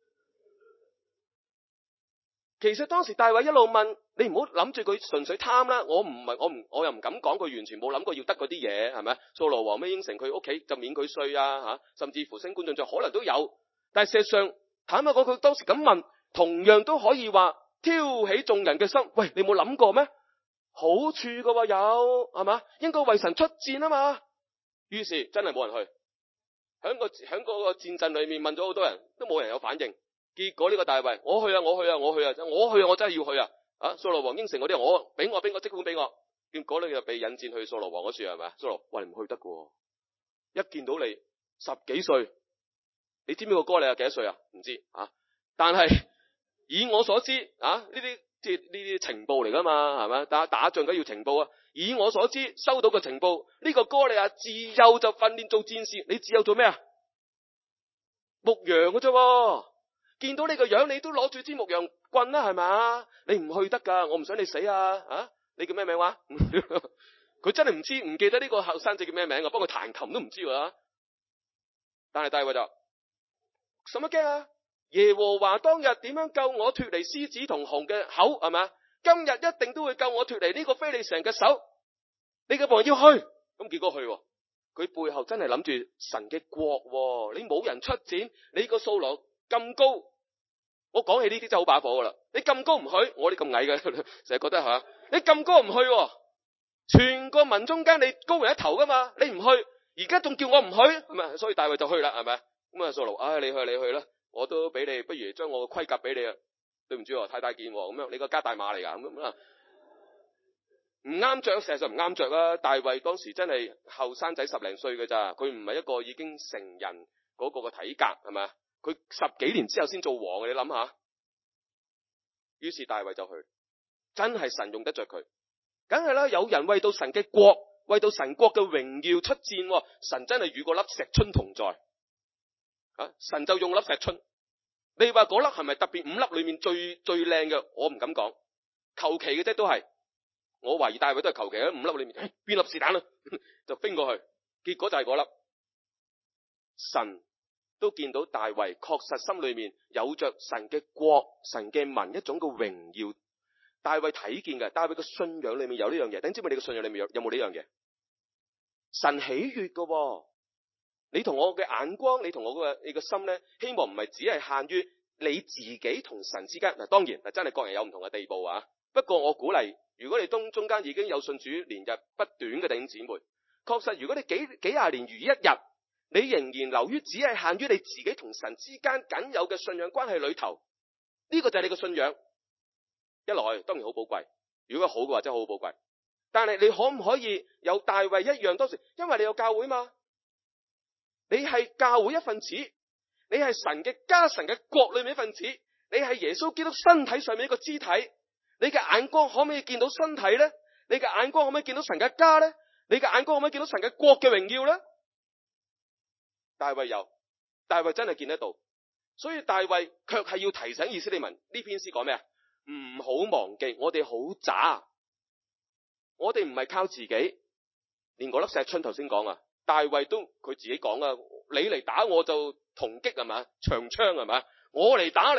其實當時大衛一路問，你唔好諗住佢純粹貪啦。我又唔敢講佢完全冇諗過要得嗰啲嘢，係咪？掃羅王咩應承佢屋企就免佢稅啊，甚至乎升官進爵可能都有。但係事實上，坦白講，佢當時咁問，同樣都可以話挑起眾人嘅心。喂，你冇諗過咩？好處噶有，係嘛？應該為神出戰啊嘛。於是真係冇人去，響嗰個戰陣裏面問咗好多人，都冇人有反應。結果呢個大衛，我去啊，我真係要去啊！掃羅王應承嗰啲，我即管俾我。結果咧就被引薦去掃羅王嗰處，係咪啊？掃羅，喂，唔去得㗎，一見到你10幾歲，你知唔知個哥利亞幾多歲啊？唔知但係以我所知呢啲情報嚟噶嘛，係咪？打仗梗要情報啊！以我所知收到個情報，呢個哥利亞自幼就訓練做戰士。你自幼做咩啊？牧羊嘅啫。見到你個樣，你都攞住支牧羊棍啦，係咪？你唔去得噶，我唔想你死啊！你叫咩名話？佢真係唔記得呢個後生仔叫咩名啊？不過彈琴都唔知喎。但係大衛就使乜驚啊？耶和華當日點樣救我脫離獅子同熊嘅口，係咪？今日一定都會救我脫離呢個非利士人嘅手。你嘅僕人要去，咁結果去，佢背後真係諗住神嘅國。你冇人出戰，你個掃羅咁高，我講起呢啲真係好把火噶啦！你咁高唔去，我哋咁矮嘅，成日覺得係你咁高唔去，全個民中間你高人一頭噶嘛，你唔去，而家仲叫我唔去，係咪？所以大衛就去啦，係咪？咁啊，掃羅，你去啦，我都俾你，不如將我個盔甲俾你啊！對唔住，太大件咁樣，你個加大馬嚟噶，咁唔啱着，事實上唔啱着啊！大衛當時真係後生仔10零歲嘅咋，佢唔係一個已經成人嗰個嘅體格，係咪？佢10幾年之後先做王嘅，你諗下。於是大衛就去，真係神用得着佢，梗係啦。有人為到神嘅國，為到神國嘅榮耀出戰，神真係與嗰粒石春同在。神就用粒石春。你話嗰粒係咪特別5粒裏面最靚嘅？我唔敢講，求其嘅啫都係。我懷疑大衛都係求其喺5粒裏面，邊粒是但啦，就飛過去。結果就係嗰粒。神都見到大衛確實心裏面有着神嘅國、神嘅民一種嘅榮耀。大衛睇見嘅，大衛嘅信仰裏面有呢樣嘢。等知唔知你嘅信仰裏面有冇呢樣嘢？神喜悅嘅。你同我嘅眼光，你同我嘅你嘅心咧，希望唔係只係限於你自己同神之間。嗱，當然真係各人有唔同嘅地步啊。不過我鼓勵，如果你中間已經有信主年日不短嘅弟兄姊妹，確實如果你幾廿年如一日，你仍然留於只係限於你自己同神之間僅有嘅信仰關係裏頭，呢個就係你嘅信仰。一來當然好寶貴，如果好嘅話真係好寶貴。但係你可唔可以有大衛一樣？當時因為你有教會嘛，你係教會一份子，你係神嘅家、神嘅國裏面一份子，你係耶穌基督身體上面一個肢體。你嘅眼光可唔可以見到身體呢？你嘅眼光可唔可以見到神嘅家呢？你嘅眼光可唔可以見到神嘅國嘅榮耀呢？大衛有，大衛真係見得到。所以大衛卻係要提醒以色列民，呢篇詩講咩啊？唔好忘記我哋好渣，我哋唔係靠自己。連嗰粒石春頭先講啊，大衛都佢自己講啊，你嚟打我就銅戟係嘛，長槍係嘛，我嚟打你咧，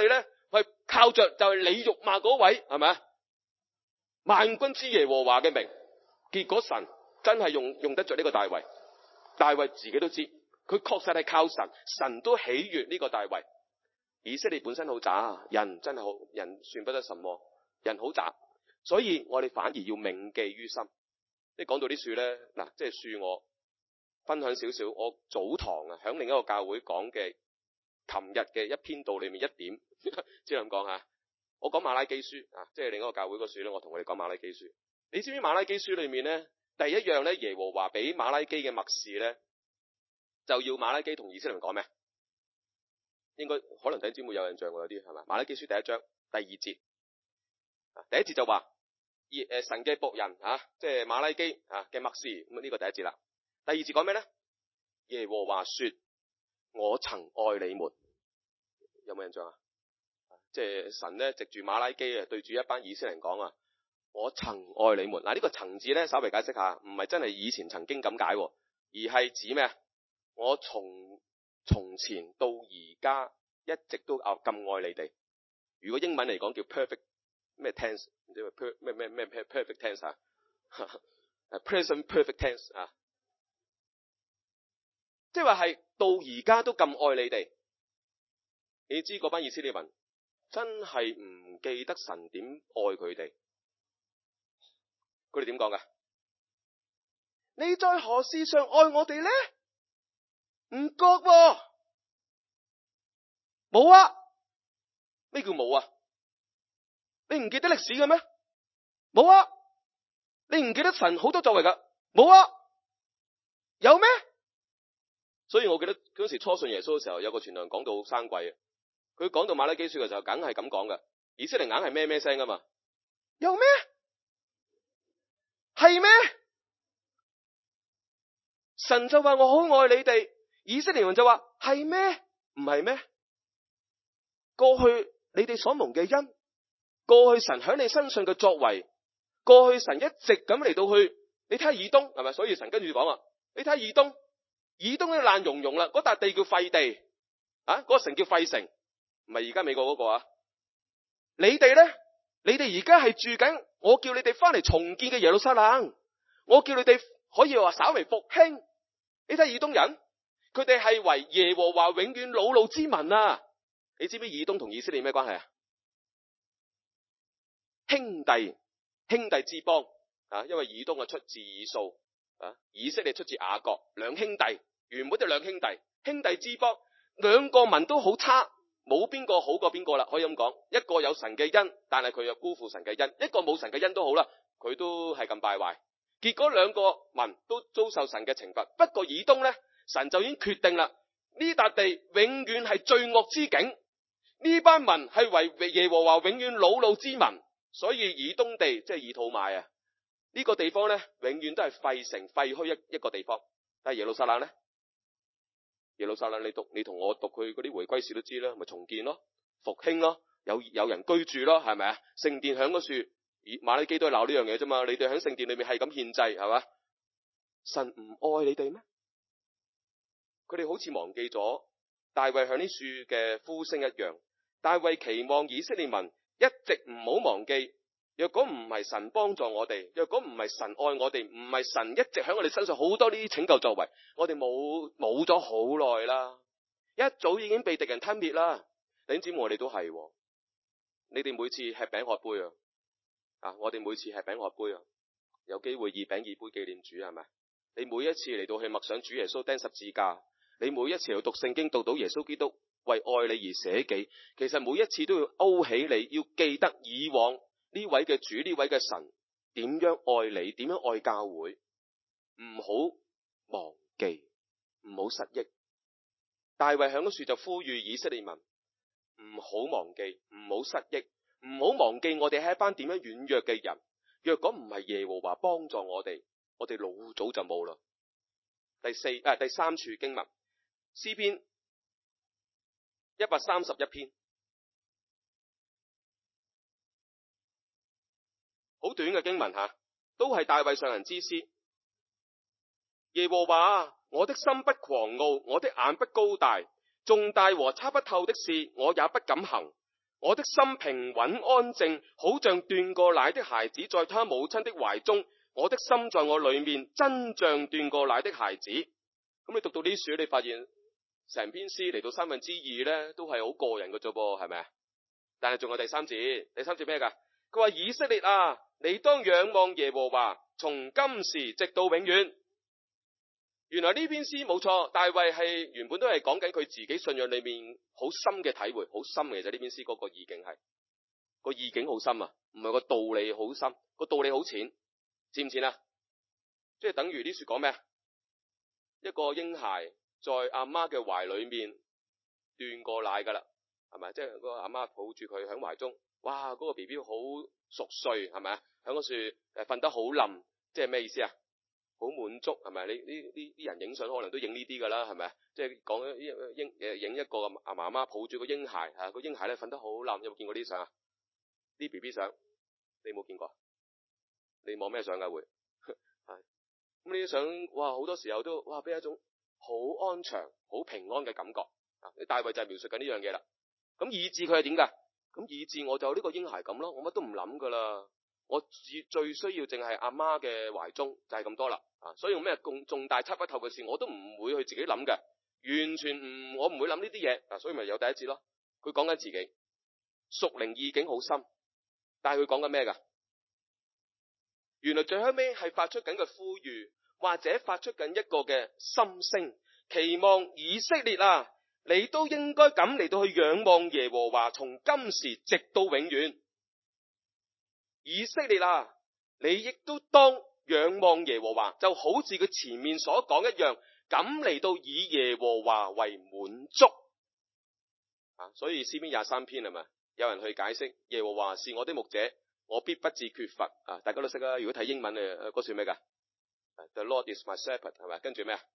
係靠着就係你辱罵嗰位，係咪啊？萬軍之耶和華嘅名，結果神真係用得着呢個大衛。大衛自己都知，佢確實係靠神，神都喜悅呢個大衛。以色列本身好渣，人真係好，人算不得什麼，人好渣，所以我哋反而要銘記於心。即係講到啲樹咧，嗱，即係樹我分享少少，我早堂啊，響另一個教會講嘅，琴日嘅一篇道裏面一點，只係咁講下。我講馬拉基書啊，即係另一個教會個書咧，我同佢哋講馬拉基書。你知唔知馬拉基書裏面咧，第一樣咧，耶和華俾馬拉基嘅默示咧，就要馬拉基同以色列人講咩？應該可能弟兄姊妹有印象喎，有啲係嘛？馬拉基書第一章第二節，第一節就話神嘅僕人即係馬拉基嘅默示，咁呢個第一節啦。第二節講咩咧？耶和華說：我曾愛你們，有冇印象啊？即係神咧藉住馬拉基對住一班以色列人講啊，我曾愛你們。嗱，呢個曾字咧，稍微解釋下，唔係真係以前曾經咁解，而係指咩啊？我從前到而家一直都咁愛你哋。如果英文嚟講叫 perfect 咩 tense， 唔知咩 perfect tense 啊？present perfect tense 啊，即係話係到而家都咁愛你哋。你知嗰班以色列民真係唔記得神點愛佢哋。佢哋點講噶？你在何事上愛我哋咧？唔覺喎，冇啊。咩叫冇啊？你唔記得歷史嘅咩？冇啊。你唔記得神好多作為噶？冇啊。有咩？所以我記得嗰時初信耶穌嘅時候，有個傳道人講到生貴，佢講到馬拉基書嘅時候，梗係咁講噶。以色列硬係咩聲噶嘛？有咩？係咩？神就話我好愛你哋，以色列人就話係咩？唔係咩？過去你哋所蒙嘅恩，過去神喺你身上嘅作為，過去神一直咁嚟到去，你睇下以東係咪？所以神跟住講啊，你睇下以東都爛溶溶啦，嗰笪地叫廢地嗰個城叫廢城，唔係而家美國嗰個啊。你哋咧，你哋而家係住緊，我叫你哋翻嚟重建嘅耶路撒冷，我叫你哋可以話稍微復興。你睇以東人，佢哋係為耶和華永遠惱怒之民啊！你知唔知以東同以色列咩關係啊？兄弟之邦因為以東出自以掃以色列出自雅各，兩兄弟，原本就兩兄弟，兄弟之邦，兩個民都好差，冇邊個好過邊個啦，可以咁講。一個有神嘅恩，但係佢又辜負神嘅恩；一個冇神嘅恩都好啦，佢都係咁敗壞。結果兩個民都遭受神嘅懲罰。不過以東呢，神就已經決定啦，呢笪地永遠係罪惡之境，呢班民係為耶和華永遠惱怒之民，所以以東地即係以土買呢個地方呢，永遠都係廢城廢墟一個地方。但係耶路撒冷呢？耶路撒冷你同我讀佢嗰啲回歸史都知啦，咪重建咯，復興咯，有人居住咯，係咪啊？聖殿響嗰樹，馬拉基都係鬧呢樣嘢啫嘛。你哋喺聖殿裏面係咁獻祭，係嘛？神唔愛你哋咩？佢哋好似忘記咗大衛響呢樹嘅呼聲一樣。大衛期望以色列民一直唔好忘記，若果唔係神幫助我哋，若果唔係神愛我哋，唔係神一直喺我哋身上好多呢啲拯救作為，我哋冇咗好耐啦，一早已經被敵人吞滅啦。弟兄姊妹，我哋都係，你哋每次吃餅喝杯我哋每次吃餅喝杯有機會以餅以杯紀念主，係咪？你每一次嚟到去默想主耶穌釘十字架，你每一次嚟讀聖經讀到耶穌基督為愛你而捨己，其實每一次都要勾起你，要記得以往呢位嘅主，呢位嘅神點樣愛你，點樣愛教會，唔好忘記，唔好失憶。大衛響嗰樹就呼籲以色列民唔好忘記，唔好失憶，唔好忘記我哋係一班點樣軟弱嘅人。若果唔係耶和華幫助我哋老早就冇啦。第三處經文，詩篇131篇，好短嘅經文都係大衛上人之詩。耶和華，我的心不狂傲，我的眼不高大，重大和測不透的事我也不敢行。 我的心平穩安靜，好像斷過奶的孩子在他母親的懷中。我的心在我裏面，真像斷過奶的孩子。咁你讀到呢書，你發現成篇詩嚟到2/3咧，都係好個人嘅啫噃，係咪啊？但係仲有第三節，第三節咩噶？佢話以色列啊，你當仰望耶和華，從今時直到永遠。原來呢篇詩冇錯，大衛係原本都係講緊佢自己信仰裏面好深嘅體會，好深嘅就呢篇詩嗰個意境係個意境好深啊，唔係個道理好深，個道理好淺，淺唔淺啊？即係等於呢書講咩？一個嬰孩在阿媽嘅懷裏面斷過奶噶啦，係咪？即係個阿媽抱住佢喺懷中，哇！嗰個 B B 好熟睡，係咪啊？喺嗰樹瞓得好冧，即係咩意思啊？好滿足，係咪？你啲人影相可能都影呢啲噶啦，係咪？即係講影一個阿媽媽抱住個嬰孩，個嬰孩咧瞓得好冧，有冇見過呢啲相啊？啲 B B 相你冇見過？你望咩相噶會？咁呢啲相，哇！好多時候都哇俾一種好安詳、好平安嘅感覺。大衛就係描述緊呢樣嘢啦。咁以致佢係點噶？咁以致我就呢個嬰孩咁咯，我乜都唔諗噶啦。我最需要淨係阿媽嘅懷中，就係咁多啦。所以用咩重大測不透嘅事，我都唔會去自己諗嘅，完全我唔會諗呢啲嘢。所以咪有第一節咯。佢講緊自己屬靈意境好深，但係佢講緊咩噶？原來最後尾係發出緊嘅呼籲，或者發出緊一個嘅心聲，期望以色列啊，你都應該咁嚟到去仰望耶和華，從今時直到永遠。以色列啊，你亦都當仰望耶和華，就好似佢前面所講一樣，咁嚟到以耶和華為滿足。所以詩篇23篇係咪？有人去解釋耶和華是我的牧者，我必不致缺乏。大家都識啦。如果睇英文嗰算咩噶？ The Lord is my shepherd 係咪？跟住咩啊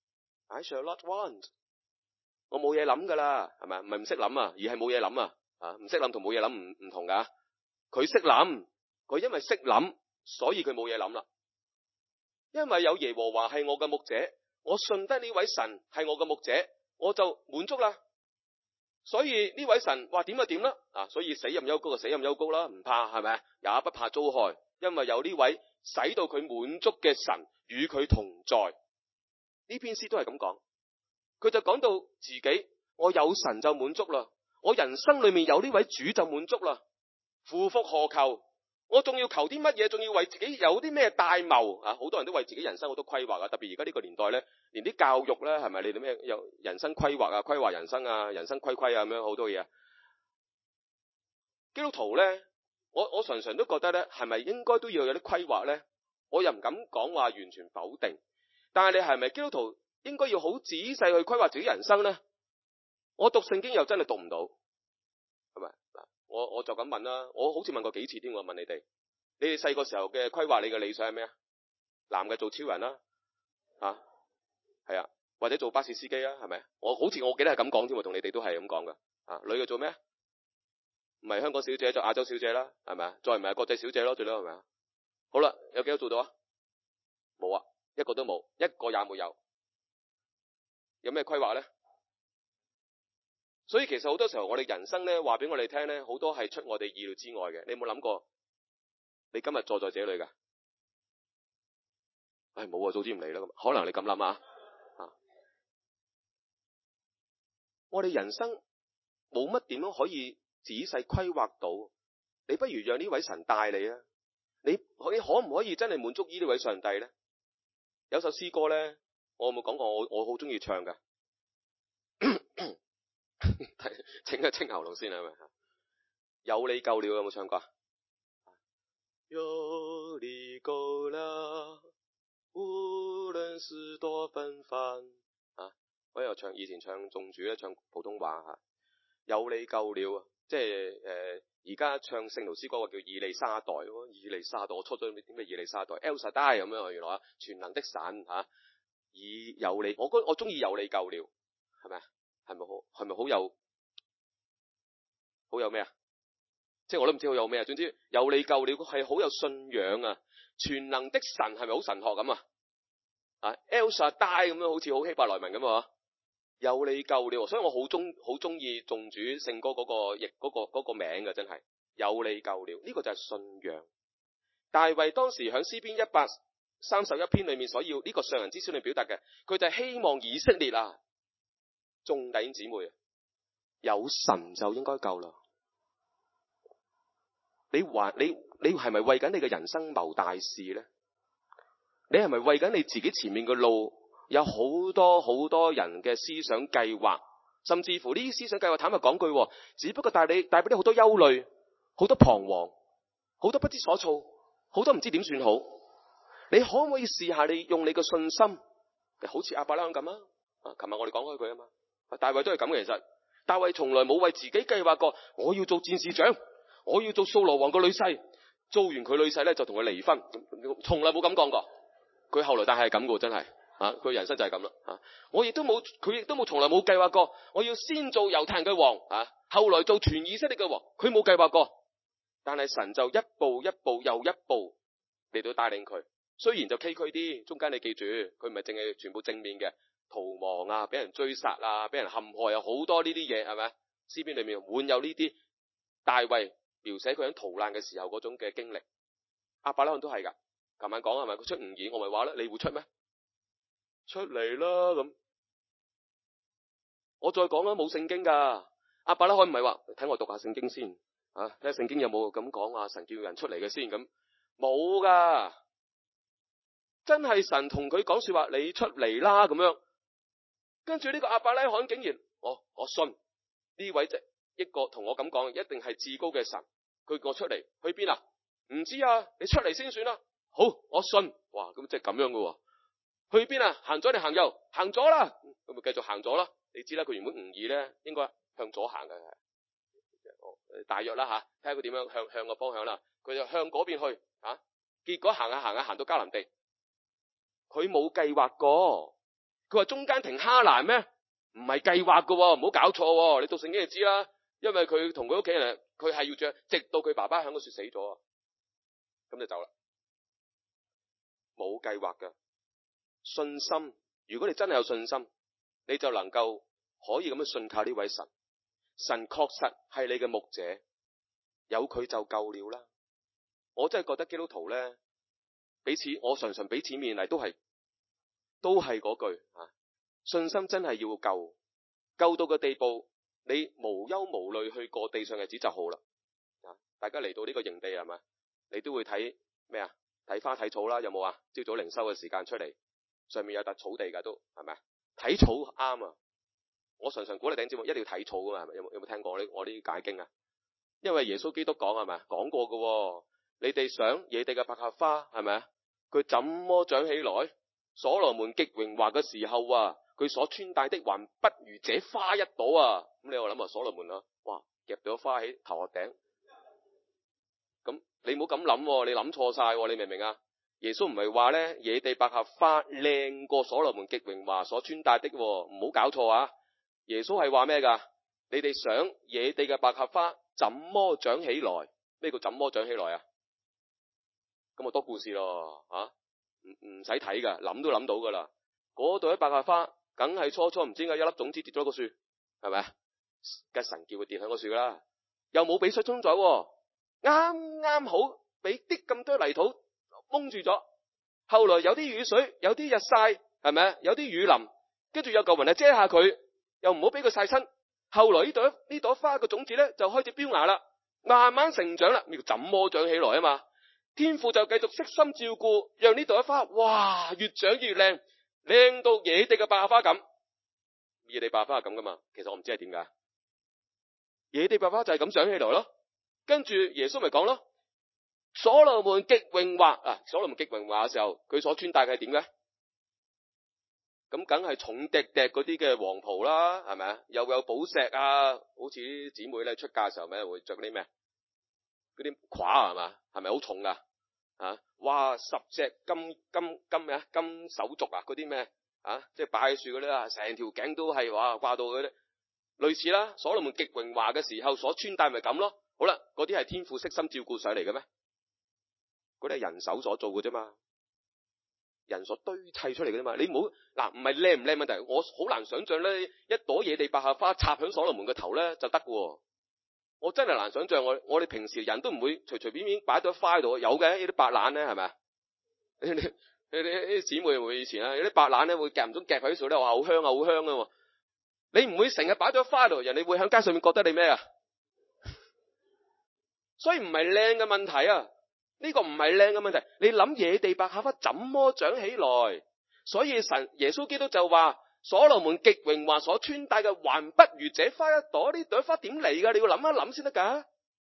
？I shall not want。我冇嘢諗噶啦，係咪？唔係唔識諗啊，而係冇嘢諗啊。唔識諗同冇嘢諗唔同噶。佢識諗，佢因為識諗，所以佢冇嘢諗啦。因為有耶和華係我嘅牧者，我信得呢位神係我嘅牧者，我就滿足啦。所以呢位神話點就點啦。所以死蔭幽谷就死蔭幽谷啦，唔怕係咪？也不怕遭害，因為有呢位使到佢滿足嘅神與佢同在。呢篇詩都係咁講，佢就講到自己，我有神就滿足啦，我人生裏面有呢位主就滿足啦。夫復何求？我仲要求啲乜嘢？仲要為自己有啲咩大謀？好多人都為自己人生好多規劃啊！特別而家呢個年代咧，連啲教育咧，係咪你哋咩有人生規劃啊、規劃人生啊、人生規啊咁樣好多嘢啊？基督徒咧，我常常都覺得咧，係咪應該都要有啲規劃咧？我又唔敢講話完全否定，但係你係咪基督徒應該要好仔細去規劃自己人生咧？我讀聖經又真係讀唔到，係咪？我就咁問啦，我好似問過幾次添，我問你哋細個時候嘅規劃，你嘅理想係咩啊？男嘅做超人啦，係啊，或者做巴士司機啦，係咪？我記得係咁講添，我同你哋都係咁講噶。女嘅做咩？唔係香港小姐就亞洲小姐啦，係咪啊？再唔係國際小姐咯，最多係咪啊？好啦，有幾多做到啊？冇啊，一個都冇，一個也沒有。有咩規劃咧？所以其實好多時候我哋人生咧，話俾我哋聽咧，好多係出我哋意料之外嘅。你有冇諗過？你今日坐在這裏噶？冇啊，早知唔嚟啦。可能你咁諗啊？我哋人生冇乜點樣可以仔細規劃到，你不如讓呢位神帶你啊！你可唔可以真係滿足呢位上帝咧？有首詩歌咧，我有冇講過？我好中意唱噶。清一清喉嚨先係咪？有你夠了，有冇唱過？有你夠了，無論是多紛繁。我又以前唱頌主咧，唱普通話有你夠了，即係而家唱聖徒詩歌叫以利沙代，以利沙代，我初咗點咩以利沙代 El Shaddai 咁樣，原來全能的神以有你，我中意有你夠了，係咪？係咪好有咩啊？即係我都唔知好有咩啊。總之有你夠了係好有信仰啊！全能的神係咪好神學咁啊？El Shaddai 咁樣好似好希伯來文咁啊？ 有你夠了，所以我好中意頌主聖歌嗰個名嘅，真係有你夠了。呢個就係信仰。大衛當時喺詩篇131篇裏面所要呢個上人之書裏表達嘅，佢就係希望以色列啊，眾弟兄姊妹，有神就應該夠啦。你係咪為緊你嘅人生謀大事呢？你係咪為緊你自己前面嘅路有好多人嘅思想計劃，甚至乎呢啲思想計劃坦白講句，只不過帶俾你好多憂慮，好多彷徨，好多不知所措，好多唔知點算好。你可唔可以試下你用你嘅信心，好似亞伯拉罕咁啊？琴日我哋講開佢啊嘛，大衛都係咁嘅。其實大衛從來冇為自己計劃過，我要做戰士長，我要做掃羅王個女婿，做完佢女婿咧就同佢離婚，從來冇咁講過。佢後來但係咁嘅，真係佢人生就係咁啦。佢亦都冇從來冇計劃過，我要先做猶太人嘅王後來做全以色列嘅王，佢冇計劃過。但係神就一步一步又一步嚟到帶領佢。雖然就崎嶇啲，中間你記住，佢唔係淨係全部正面嘅，逃亡啊，俾人追殺啊，俾人陷害啊，好多呢啲嘢係咪？詩篇裏面滿有呢啲大衛描寫佢喺逃難嘅時候嗰種嘅經歷。亞伯拉罕都係噶，琴晚講係咪？佢出吾珥，我咪話咧，你會出咩？出嚟啦咁。我再講啦，冇聖經噶。亞伯拉罕唔係話睇我讀下聖經先睇下聖經有冇咁講神叫人出嚟嘅先咁，冇噶。真係神同佢講說話，你出嚟啦咁樣。跟住呢個亞伯拉罕竟然，我信呢位即一個同我咁講，一定係至高嘅神。佢叫我出嚟，去邊啊？唔知啊，你出嚟先算啦。好，我信。哇，咁即係咁樣噶喎。去邊啊？行左定行右？行左啦，咁咪繼續行左啦。你知啦，佢原本吾珥咧應該向左行嘅，大約啦吓，睇下佢點樣向個方向啦。佢就向嗰邊去結果行下行到迦南地。佢冇計劃過，佢話中間停哈蘭咩？唔係計劃噶，唔好搞錯。你讀聖經就知啦，因為佢同佢屋企人，佢係要着，直到佢爸爸響個樹死咗，咁就走啦。冇計劃噶，信心。如果你真係有信心，你就能夠可以咁樣信靠呢位神。神確實係你嘅牧者，有佢就夠了啦。我真係覺得基督徒咧，我常常彼此勉勵，都係嗰句信心真係要夠到個地步，你無憂無慮去過地上日子就好啦。大家嚟到呢個營地係咪？你都會睇咩啊？睇花睇草啦，有冇啊？朝早靈修嘅時間出嚟，上面有笪草地噶，都係咪？睇草啱啊！我常常鼓勵弟兄姊妹一定要睇草噶嘛，係咪？有冇聽過我呢啲解經啊？因為耶穌基督講係咪？講過噶，你哋想野地嘅百合花係咪啊？佢怎麼長起來？所羅門極榮華嘅時候佢所穿戴的還不如這花一朵啊！咁你又諗所羅門哇，夾咗花喺頭殼頂。咁你唔好咁諗，你諗錯晒，你明唔明啊？耶穌唔係話咧野地百合花靚過所羅門極榮華所穿戴的，唔好搞錯啊！耶穌係話咩噶？你哋想野地嘅百合花怎麼長起來？咩叫怎麼長起來啊？咁啊多故事咯，唔使睇噶，諗都諗到噶啦。嗰度啲百合花，梗係初唔知點解一粒種子跌咗個樹，係咪啊？梗係神叫佢跌喺個樹啦，又冇俾水沖走，啱啱好俾啲咁多泥土蒙住咗。後來有啲雨水，有啲日曬，係咪啊？有啲雨淋，跟住有嚿雲遮下佢，又唔好俾佢曬親。後來呢朵花嘅種子咧就開始飆芽啦，慢慢成長啦。叫怎麼長起來啊嘛？天父就繼續悉心照顧，讓呢朵花哇越長越靚，靚到野地嘅百合花咁。野地百合花係咁噶嘛？其實我唔知係點解，野地百合花就係咁長起來咯。跟住耶穌咪講咯，所羅門極榮華所羅門極榮華嘅時候，佢所穿戴嘅係點嘅？咁梗係重滴滴嗰啲嘅黃袍啦，係咪啊？又有寶石啊，好似啲姊妹咧出嫁嘅時候咪會着啲咩？嗰啲褂係嘛？係咪好重噶？哇！10隻金手鐲嗰啲咩即係擺喺樹嗰啲成條頸都係哇掛到嗰啲，類似啦。所羅門極榮華嘅時候所穿戴咪咁咯。好啦，嗰啲係天父悉心照顧上嚟嘅咩？嗰啲係人手所做嘅啫嘛。 人所堆砌出嚟嘅啫嘛。你唔好嗱，唔係靚唔靚問題，我好難想象咧，一朵野地百合花插響所羅門個頭咧就得喎。我真係難想象，我哋平時人都唔會隨隨便便擺朵花喺度，有嘅呢啲白蘭咧係咪啊？你啲姊妹會以前啊，有啲白蘭咧會夾唔中夾喺度咧，話好香啊好香啊喎。你唔會成日擺朵花喺度，人哋會喺街上面覺得你咩啊？所以唔係靚嘅問題啊，呢個唔係靚嘅問題。你諗野地百合花怎麼長起來？所以耶穌基督就話，所羅門極榮華所穿戴嘅，還不如這花一朵。呢朵花點嚟噶？你要諗一諗先得噶。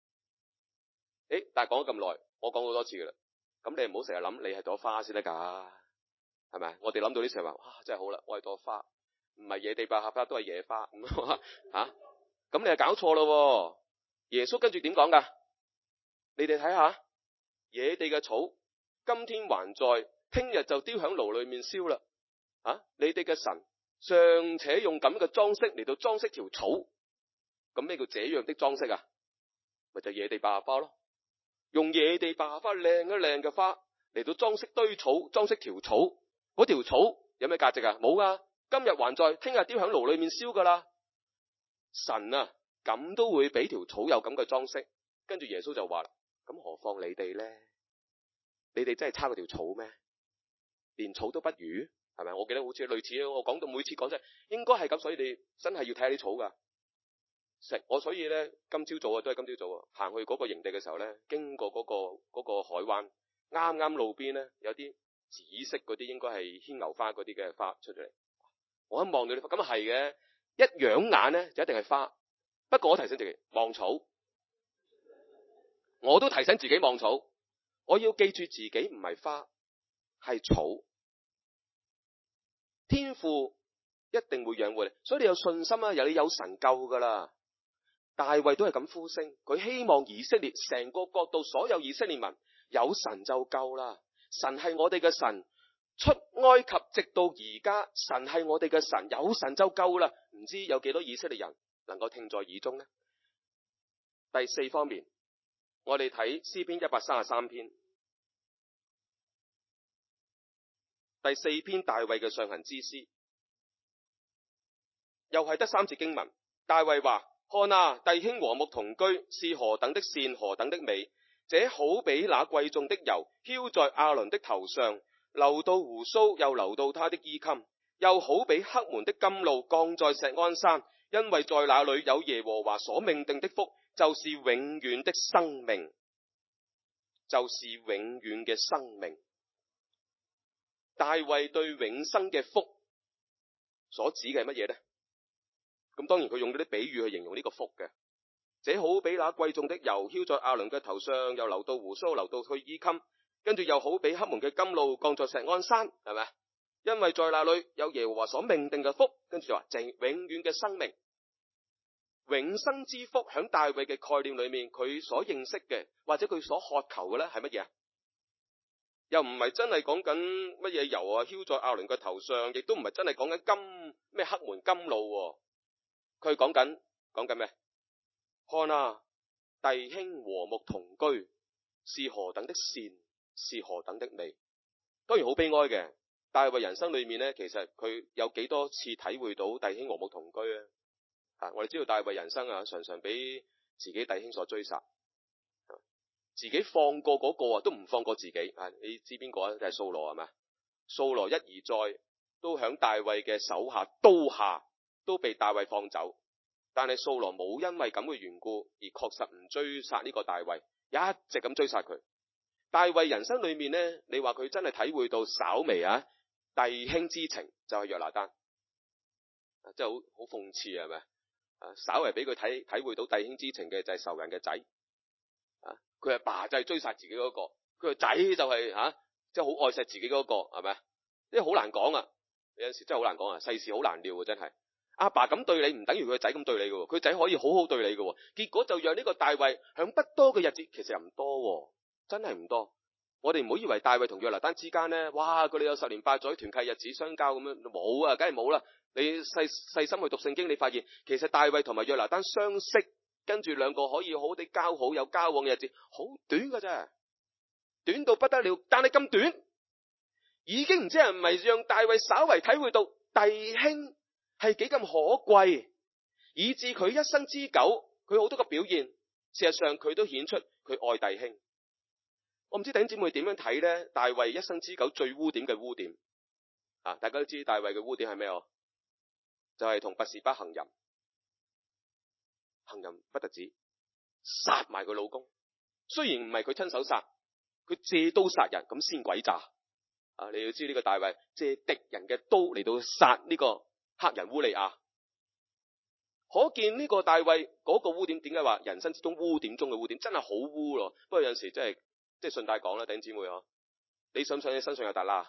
但係講咗咁耐，我講好多次噶啦。咁你唔好成日諗你係朵花先得噶，係咪？我哋諗到啲時候話，哇，真係好啦，我係朵花，唔係野地百合花都係野花咁吓。咁你係搞錯咯。耶穌跟住點講噶？你哋睇下，野地嘅草，今天還在，聽日就丟響爐裏面燒啦。你哋嘅神尚且用咁嘅裝飾嚟到裝飾條草，咁咩叫這樣的裝飾啊？咪就係野地百合花咯。用野地百合花靚一靚嘅花嚟到裝飾堆草，裝飾條草，嗰條草有咩價值啊？冇啊，今日還在，聽日丟響爐裏面燒噶啦。神啊，咁都會俾條草有咁嘅裝飾，跟住耶穌就話啦，咁何況你哋咧？你哋真係差嗰條草咩？連草都不如，係咪？我記得好似類似，我講到每次講真，應該係咁，所以你真係要睇下啲草噶。我所以咧，今朝早啊，都係今朝早啊，行去嗰個營地嘅時候咧，經過嗰個海灣，啱啱路邊咧有啲紫色嗰啲，應該係牽牛花嗰啲嘅花出咗嚟。我一望到啲花，咁啊係嘅，一養眼咧就一定係花。不過我提醒自己望草，我都提醒自己望草。我要記住自己唔係花，係草。天父一定會養活你，所以你有信心啊！你有神救噶啦。大衛都係咁呼聲，佢希望以色列成個國度所有以色列民有神就夠啦。神係我哋嘅神，出埃及直到而家，神係我哋嘅神，有神就夠啦。唔知有幾多以色列人能夠聽在耳中呢？第四方面，我哋睇詩篇133篇，第四篇大衛嘅上行之詩，又係得3節經文。大衛話：看啊，弟兄和睦同居，是何等的善，何等的美！這好比那貴重的油，澆在亞倫的頭上，流到鬍鬚，又流到他的衣襟。又好比黑門的甘露，降在錫安山，因為在那裏有耶和華所命定的福，就是永遠的生命，就是永遠嘅生命。大衛對永生嘅福所指嘅係乜嘢呢？咁當然佢用咗啲比喻去形容呢個福嘅。這好比那貴重的油，澆在亞倫嘅頭上，又流到鬍鬚，流到佢衣襟。跟住又好比黑門嘅甘露，降在錫安山，係咪？因為在那裏有耶和華所命定嘅福，跟住就話永遠嘅生命。永生之福響大衛嘅概念裏面，佢所認識嘅或者佢所渴求嘅咧係乜嘢？又唔係真係講緊乜嘢油啊，澆在亞倫嘅頭上，亦都唔係真係講緊咩黑門甘露。佢講緊咩？看啊，弟兄和睦同居，是何等的善，是何等的美。當然好悲哀嘅，大衛人生裏面呢，其實佢有幾多次體會到弟兄和睦同居啊？我哋知道大衛人生啊，常常俾自己弟兄所追殺，自己放過嗰個都唔放過自己啊！你知邊個啊？就係掃羅係咪？掃羅一而再，都響大衛嘅手下刀下，都被大衛放走。但係掃羅冇因為咁嘅緣故而確實唔追殺呢個大衛，一直咁追殺佢。大衛人生裏面呢，你話佢真係體會到稍微弟兄之情，就係約拿單，真係好諷刺係咪？稍微俾佢體會到弟兄之情嘅就係仇人嘅仔，佢阿爸就係追殺自己嗰個，佢個仔就係即係好愛錫自己嗰個，係咪？因為好難講啊，有陣時真係好難講啊，世事好難料啊，真係。阿爸咁對你，唔等於佢個仔咁對你嘅，佢仔可以好好對你嘅，結果就讓呢個大衛響不多嘅日子，其實又唔多，真係唔多。我哋唔好以為大衛同約拿單之間呢，哇，佢哋有10年8載團契日子相交咁樣，冇啊，梗係冇啦。你細心去讀聖經，你發現其實大衛同埋約拿單相識，跟住兩個可以好地交好有交往嘅日子，好短㗎啫，短到不得了。但係咁短， 已經唔知係唔係讓大衛稍為體會到弟兄係幾咁可貴，以致佢一生之久，佢好多個表現，事實上佢都顯出佢愛弟兄。我唔知弟兄姊妹點樣睇呢？大衛一生之久最污點嘅污點啊！大家都知大衛嘅污點係咩？就係同拔示巴行淫，行淫不特止，殺埋佢老公。雖然唔係佢親手殺，佢借刀殺人，咁先鬼詐啊！你要知呢個大衛借敵人嘅刀嚟到殺呢個黑人烏利亞，可見呢個大衛嗰個污點，點解話人生之中污點中嘅污點，真係好污咯。不過有陣時真係即係順帶講啦，弟兄姊妹啊，你想唔想你身上有達拉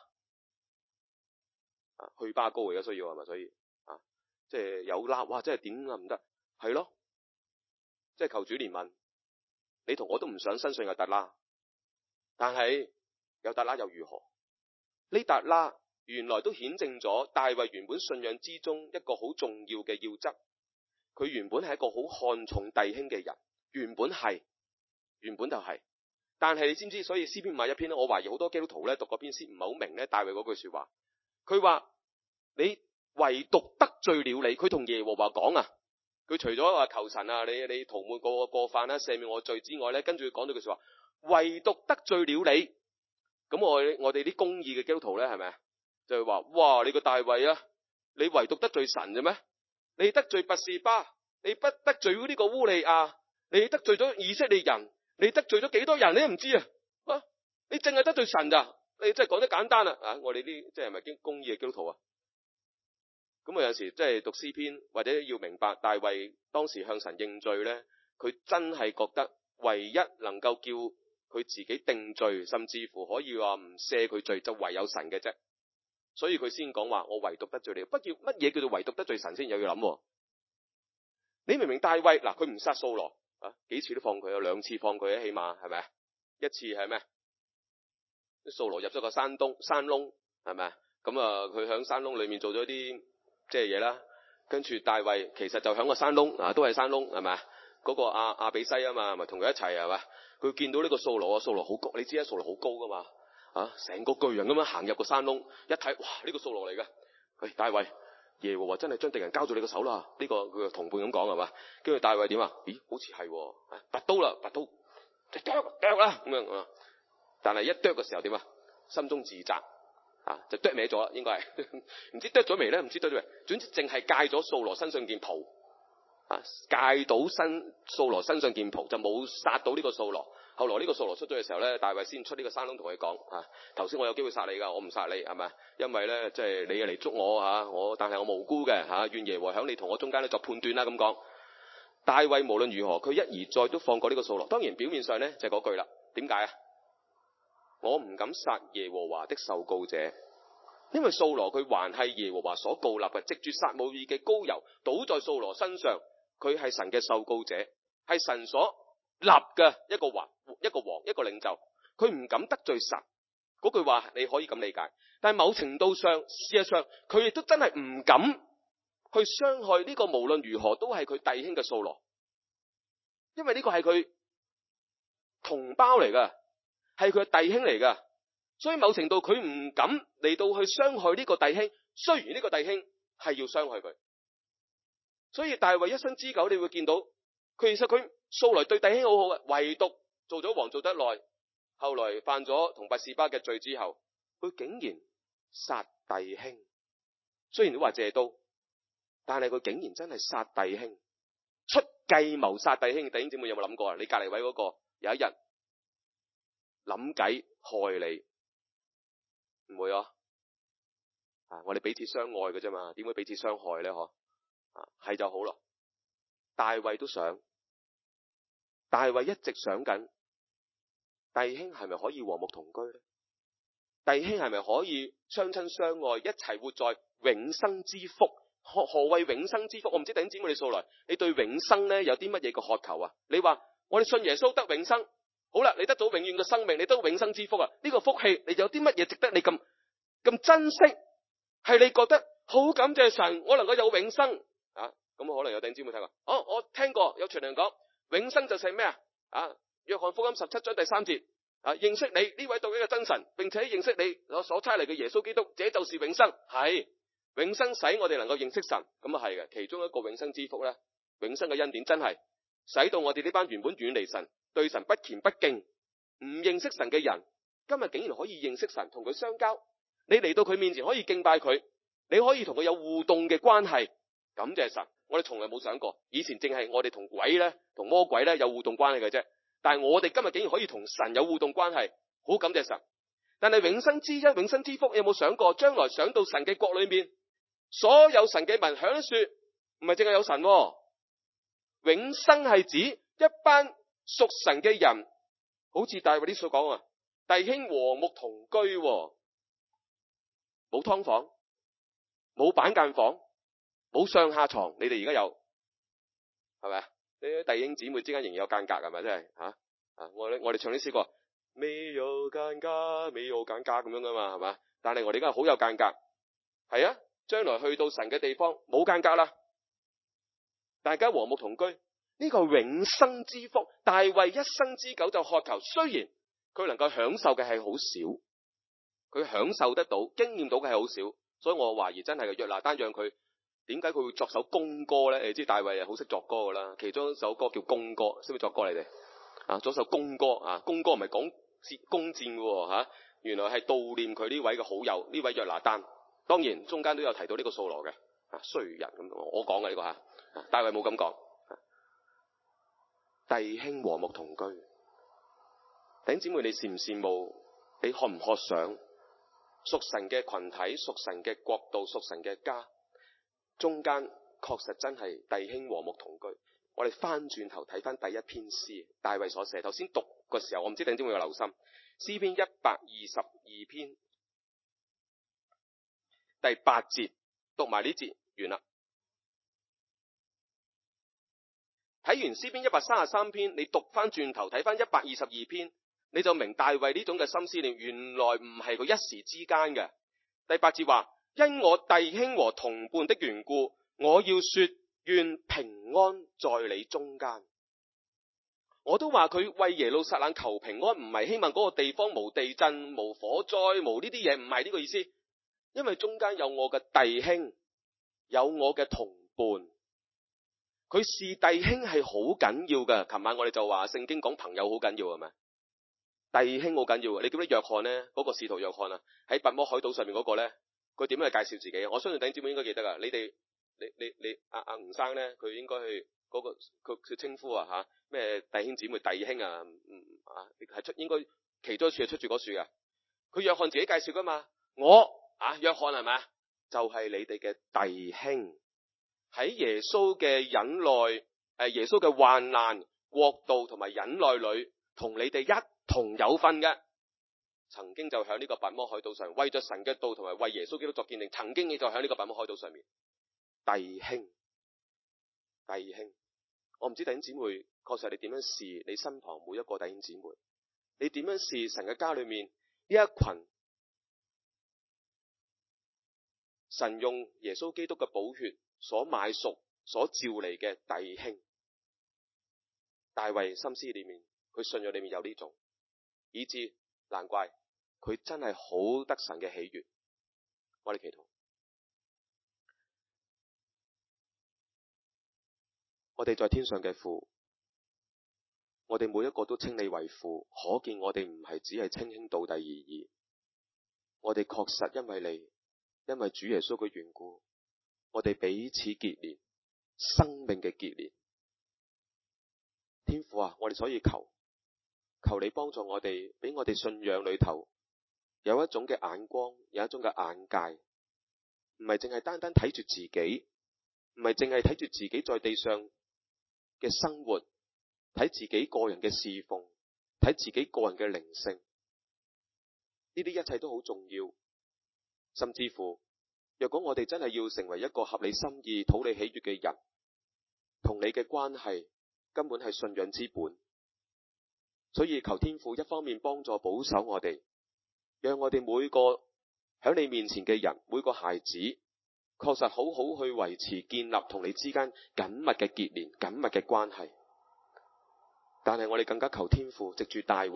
啊？去巴高而家需要係咪？所以啊，即係有啦，哇！真係點啊唔得，係咯，即係求主憐憫。你同我都唔想身上有達拉，但係有達拉又如何？呢達拉原來都顯證咗大衛原本信仰之中一個好重要嘅要則。佢原本係一個好看重弟兄嘅人，原本就係。但係你知唔知？所以詩篇51篇咧，我懷疑好多基督徒咧讀嗰篇詩唔係好明咧，大衛嗰句說話。佢話你唯獨得罪了你，佢同耶和華講啊。佢除咗話求神啊，你塗抹我過犯啦，赦免我罪之外咧，跟住講咗句說話，唯獨得罪了你。咁我哋啲公義嘅基督徒咧，係咪啊？就係話，哇！你個大衛啊，你唯獨得罪神啫咩？你得罪拔示巴，你不得罪呢個烏利亞，你得罪咗以色列人，你得罪咗幾多人你都唔知啊！你淨係得罪神咋？你真係講得簡單啦啊！我哋啲即係咪經公義嘅基督徒啊？咁有陣時即係讀詩篇，或者要明白大衛當時向神認罪咧，佢真係覺得唯一能夠叫佢自己定罪，甚至乎可以話唔赦佢罪，就唯有神嘅啫。所以佢先講話我唯獨得罪你。不叫乜嘢叫做唯獨得罪神先？又要諗。你明明大衛嗱，佢唔殺掃羅啊，幾次都放佢，有2次放佢啊，起碼係咪啊？一次係咩？掃羅入咗個山窿，係咪啊？咁啊，佢響山窿裏面做咗啲即係嘢啦。跟住大衛其實就響個山窿啊，都係山窿係咪啊？嗰個亞比篩啊嘛，咪同佢一齊係嘛？佢見到呢個掃羅，掃羅好高，你知啊，掃羅好高噶嘛。啊！成個巨人咁樣行入個山窿，一睇，哇！呢個掃羅嚟嘅。喂，大衛，耶和華真係將敵人交咗你個手啦。呢個佢嘅同伴咁講係嘛？跟住大衛點啊？咦，好似係，拔刀啦，拔刀，剁啦咁樣啊！但係一剁嘅時候點啊？心中自責啊，就剁歪咗啦，應該係唔知剁咗未咧？唔知剁咗未？總之淨係戒咗掃羅身上件袍啊，戒到掃羅身上件袍，就冇殺到呢個掃羅。後來呢個掃羅出咗嘅時候咧，大衛先出呢個山窿同佢講啊，頭先我有機會殺你噶，我唔殺你係咪？因為咧即係你嚟捉我吓，但係我無辜嘅吓，願耶和華響你同我中間咧作判斷啦咁講。大衛無論如何，佢一而再都放過呢個掃羅。當然表面上咧就係嗰句啦。點解啊？我唔敢殺耶和華的受膏者，因為掃羅佢還係耶和華所膏立嘅，藉住撒母耳嘅膏油倒在掃羅身上，佢係神嘅受膏者，係神所立嘅一個王，一個領袖，佢唔敢得罪神。嗰句話你可以咁理解，但係某程度上，事實上佢亦都真係唔敢去傷害呢個無論如何都係佢弟兄嘅掃羅，因為呢個係佢同胞嚟噶，係佢嘅弟兄嚟噶，所以某程度佢唔敢嚟到去傷害呢個弟兄，雖然呢個弟兄係要傷害佢。所以大衛一生之久，你會見到其實佢素來對弟兄好好嘅，唯獨做咗王做得耐，後來犯咗同拔示巴嘅罪之後，佢竟然殺弟兄。雖然都話借刀，但係佢竟然真係殺弟兄，出計謀殺弟兄。弟兄姊妹有冇諗過啊？你隔籬位嗰個有一日諗計害你，唔會啊？我哋彼此相愛嘅啫嘛，點會彼此傷害咧？嗬？係就好咯。大衛都想，大衛一直想緊弟兄係咪可以和睦同居咧？弟兄係咪可以相親相愛，一齊活在永生之福？何謂永生之福？我唔知弟兄姊妹你素來你對永生咧有啲乜嘢嘅渴求啊？你話我哋信耶穌得永生，好啦，你得到永遠嘅生命，你得到永生之福啊！呢個福氣你有啲乜嘢值得你咁珍惜？係你覺得好感謝神，我能夠有永生啊？咁可能有弟兄姊妹睇過，我聽過有傳人講永生就係咩啊？約翰福音17章第3節認識你呢位獨一嘅真神，並且認識你所差嚟嘅耶穌基督，這就是永生。係永生使我哋能夠認識神，咁啊係嘅。其中一個永生之福咧，永生嘅恩典真係使到我哋呢班原本遠離神、對神不虔不敬、唔認識神嘅人，今日竟然可以認識神，同佢相交。你嚟到佢面前可以敬拜佢，你可以同佢有互動嘅關係。感謝神，我哋從來冇想過，以前淨係我哋同鬼咧、同魔鬼咧有互動關係嘅啫。但係我哋今日竟然可以同神有互動關係，好感謝神。但係永生之恩、永生之福，有冇想過將來上到神嘅國裏面，所有神嘅民響說，唔係淨係有神，永生係指一班屬神嘅人，好似大衛啲所講啊，弟兄和睦同居，冇劏房，冇板間房，冇上下床，你哋而家有係咪啊？啲弟兄姊妹之間仍然有間隔，係咪真係吓？我哋唱啲詩歌，沒有間隔，沒有間隔咁樣噶嘛，係嘛？但係我哋而家好有間隔，係啊！將來去到神嘅地方冇間隔啦，大家和睦同居，呢個永生之福，大衛一生之久就渴求。雖然佢能夠享受嘅係好少，佢享受得到、經驗到嘅係好少，所以我懷疑真係嘅約拿單讓佢。點解佢會作首公歌咧？你知大衛係好識作歌噶啦，其中一首歌叫公歌，識唔識作歌你哋？作首公歌公歌唔係講攻戰嘅吓，原來係悼念佢呢位嘅好友，呢位約拿單。當然中間都有提到呢個掃羅嘅衰人咁，我講嘅呢個大衛冇咁講。弟兄和睦同居，弟兄姊妹，你羨唔羨慕？你渴唔渴想屬神嘅群體、屬神嘅國度、屬神嘅家？中間確實真係弟兄和睦同居。我哋翻轉頭睇翻第一篇詩，大衛所寫。頭先讀嘅時候，我唔知弟兄姊妹有留心，詩篇122篇第8節，讀埋呢節完啦。睇完詩篇133篇，你讀翻轉頭睇翻122篇，你就明大衛呢種嘅心思念，原來唔係佢一時之間嘅。第8節話，因我弟兄和同伴的緣故，我要說願平安在你中間。我都話佢為耶路撒冷求平安，唔係希望嗰個地方無地震、無火災、無呢啲嘢，唔係呢個意思。因為中間有我嘅弟兄，有我嘅同伴。佢是弟兄係好緊要嘅。琴晚我哋就話聖經講朋友好緊要係咪？弟兄好緊要。你記唔記得約翰呢？嗰個使徒約翰啊，喺拔摩海島上面嗰個呢？佢點樣去介紹自己？我相信弟兄姊妹應該記得噶。你哋你阿吳生咧，佢應該去嗰個佢稱呼咩弟兄姊妹弟兄係出應該其中一處係出住嗰處噶。佢約翰自己介紹噶嘛？我約翰係咪啊？就係你哋嘅弟兄，喺耶穌嘅忍耐耶穌嘅患難國度同埋忍耐裏，同你哋一同有份嘅。曾經就喺呢個拔摩海島上，為咗神嘅道同埋為耶穌基督作見證，曾經亦就喺呢個拔摩海島上面。弟兄，我唔知弟兄姊妹，確實你點樣視你身旁每一個弟兄姊妹？你點樣視神嘅家裏面呢一群神用耶穌基督嘅寶血所買贖、所召嚟嘅弟兄？大衛心思裏面，佢信仰裏面有呢種，以致難怪佢真係好得神嘅喜悅。我哋祈禱，我哋在天上嘅父，我哋每一個都稱你為父，可見我哋唔係只係稱兄道弟而已。我哋確實因為你，因為主耶穌嘅緣故，我哋彼此結連，生命嘅結連。天父啊，我哋所以求你幫助我哋，俾我哋信仰裏頭有一種嘅眼光，有一種嘅眼界，唔係淨係單單睇住自己，唔係淨係睇住自己在地上嘅生活，睇自己個人嘅侍奉，睇自己個人嘅靈性，呢啲一切都好重要。甚至乎，若果我哋真係要成為一個合你心意、討你喜悅嘅人，同你嘅關係根本係信仰之本。所以求天父一方面幫助保守我哋，讓我哋每個喺你面前嘅人，每個孩子確實好好去維持建立同你之間緊密嘅結連、緊密嘅關係。但係我哋更加求天父藉住大衛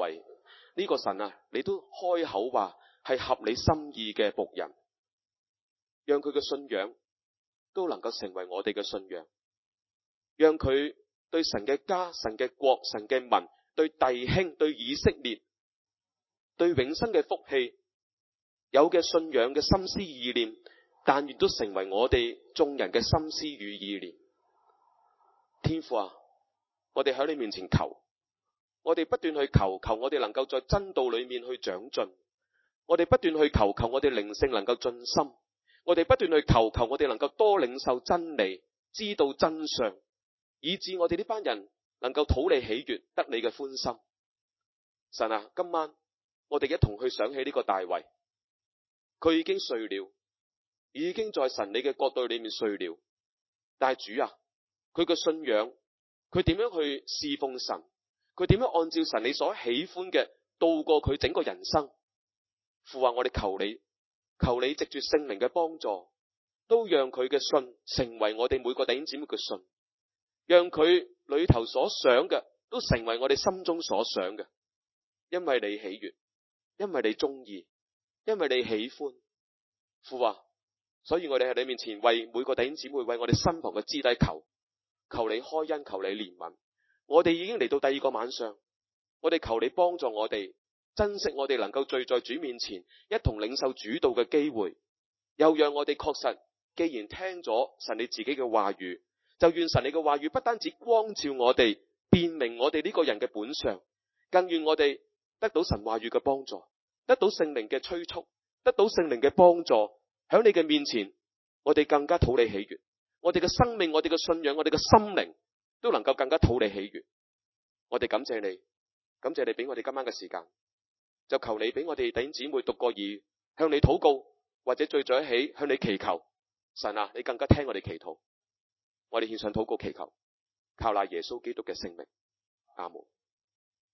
呢個神啊，你都開口話係合你心意嘅僕人，讓佢嘅信仰都能夠成為我哋嘅信仰，讓佢對神嘅家、神嘅國、神嘅民、對弟兄、對以色列、對永生嘅福氣有嘅信仰嘅心思意念，但願都成為我哋眾人嘅心思與意念。天父啊，我哋喺你面前求，我哋不斷去求，求我哋能夠在真道裏面去長進，我哋不斷去求，求我哋靈性能夠進深，我哋不斷去求，求我哋能夠多領受真理，知道真相，以致我哋呢班人能夠討你喜悅，得你嘅歡心。神啊，今晚我哋一同去想起呢個大衛，佢已經睡了，已經在神你嘅國度裏面睡了，但係主啊，佢嘅信仰，佢點樣去侍奉神，佢點樣按照神你所喜歡嘅度過佢整個人生。父啊，我哋求你，求你藉住聖靈嘅幫助，都讓佢嘅信成為我哋每個弟兄姊妹嘅信，讓佢裏頭所想嘅都成為我哋心中所想嘅，因為你喜悅，因為你中意，因為你喜歡。父啊，所以我哋喺你面前為每個弟兄姊妹，為我哋身旁嘅肢體求，求你開恩，求你憐憫。我哋已經嚟到第二個晚上，我哋求你幫助我哋，珍惜我哋能夠聚在主面前一同領受主道嘅機會，又讓我哋確實，既然聽咗神你自己嘅話語，就願神你嘅話語不單止光照我哋，辨明我哋呢個人嘅本相，更願我哋得到神話語嘅幫助，得到聖靈嘅催促，得到聖靈嘅幫助，喺你嘅面前，我哋更加討你喜悅，我哋嘅生命，我哋嘅信仰，我哋嘅心靈都能夠更加討你喜悅。我哋感謝你，感謝你俾我哋今晚嘅時間，就求你俾我哋弟兄姊妹讀過耳，向你禱告，或者聚在一起向你祈求。神啊，你更加聽我哋祈禱，我哋獻上禱告祈求，靠賴耶穌基督嘅聖名，阿門。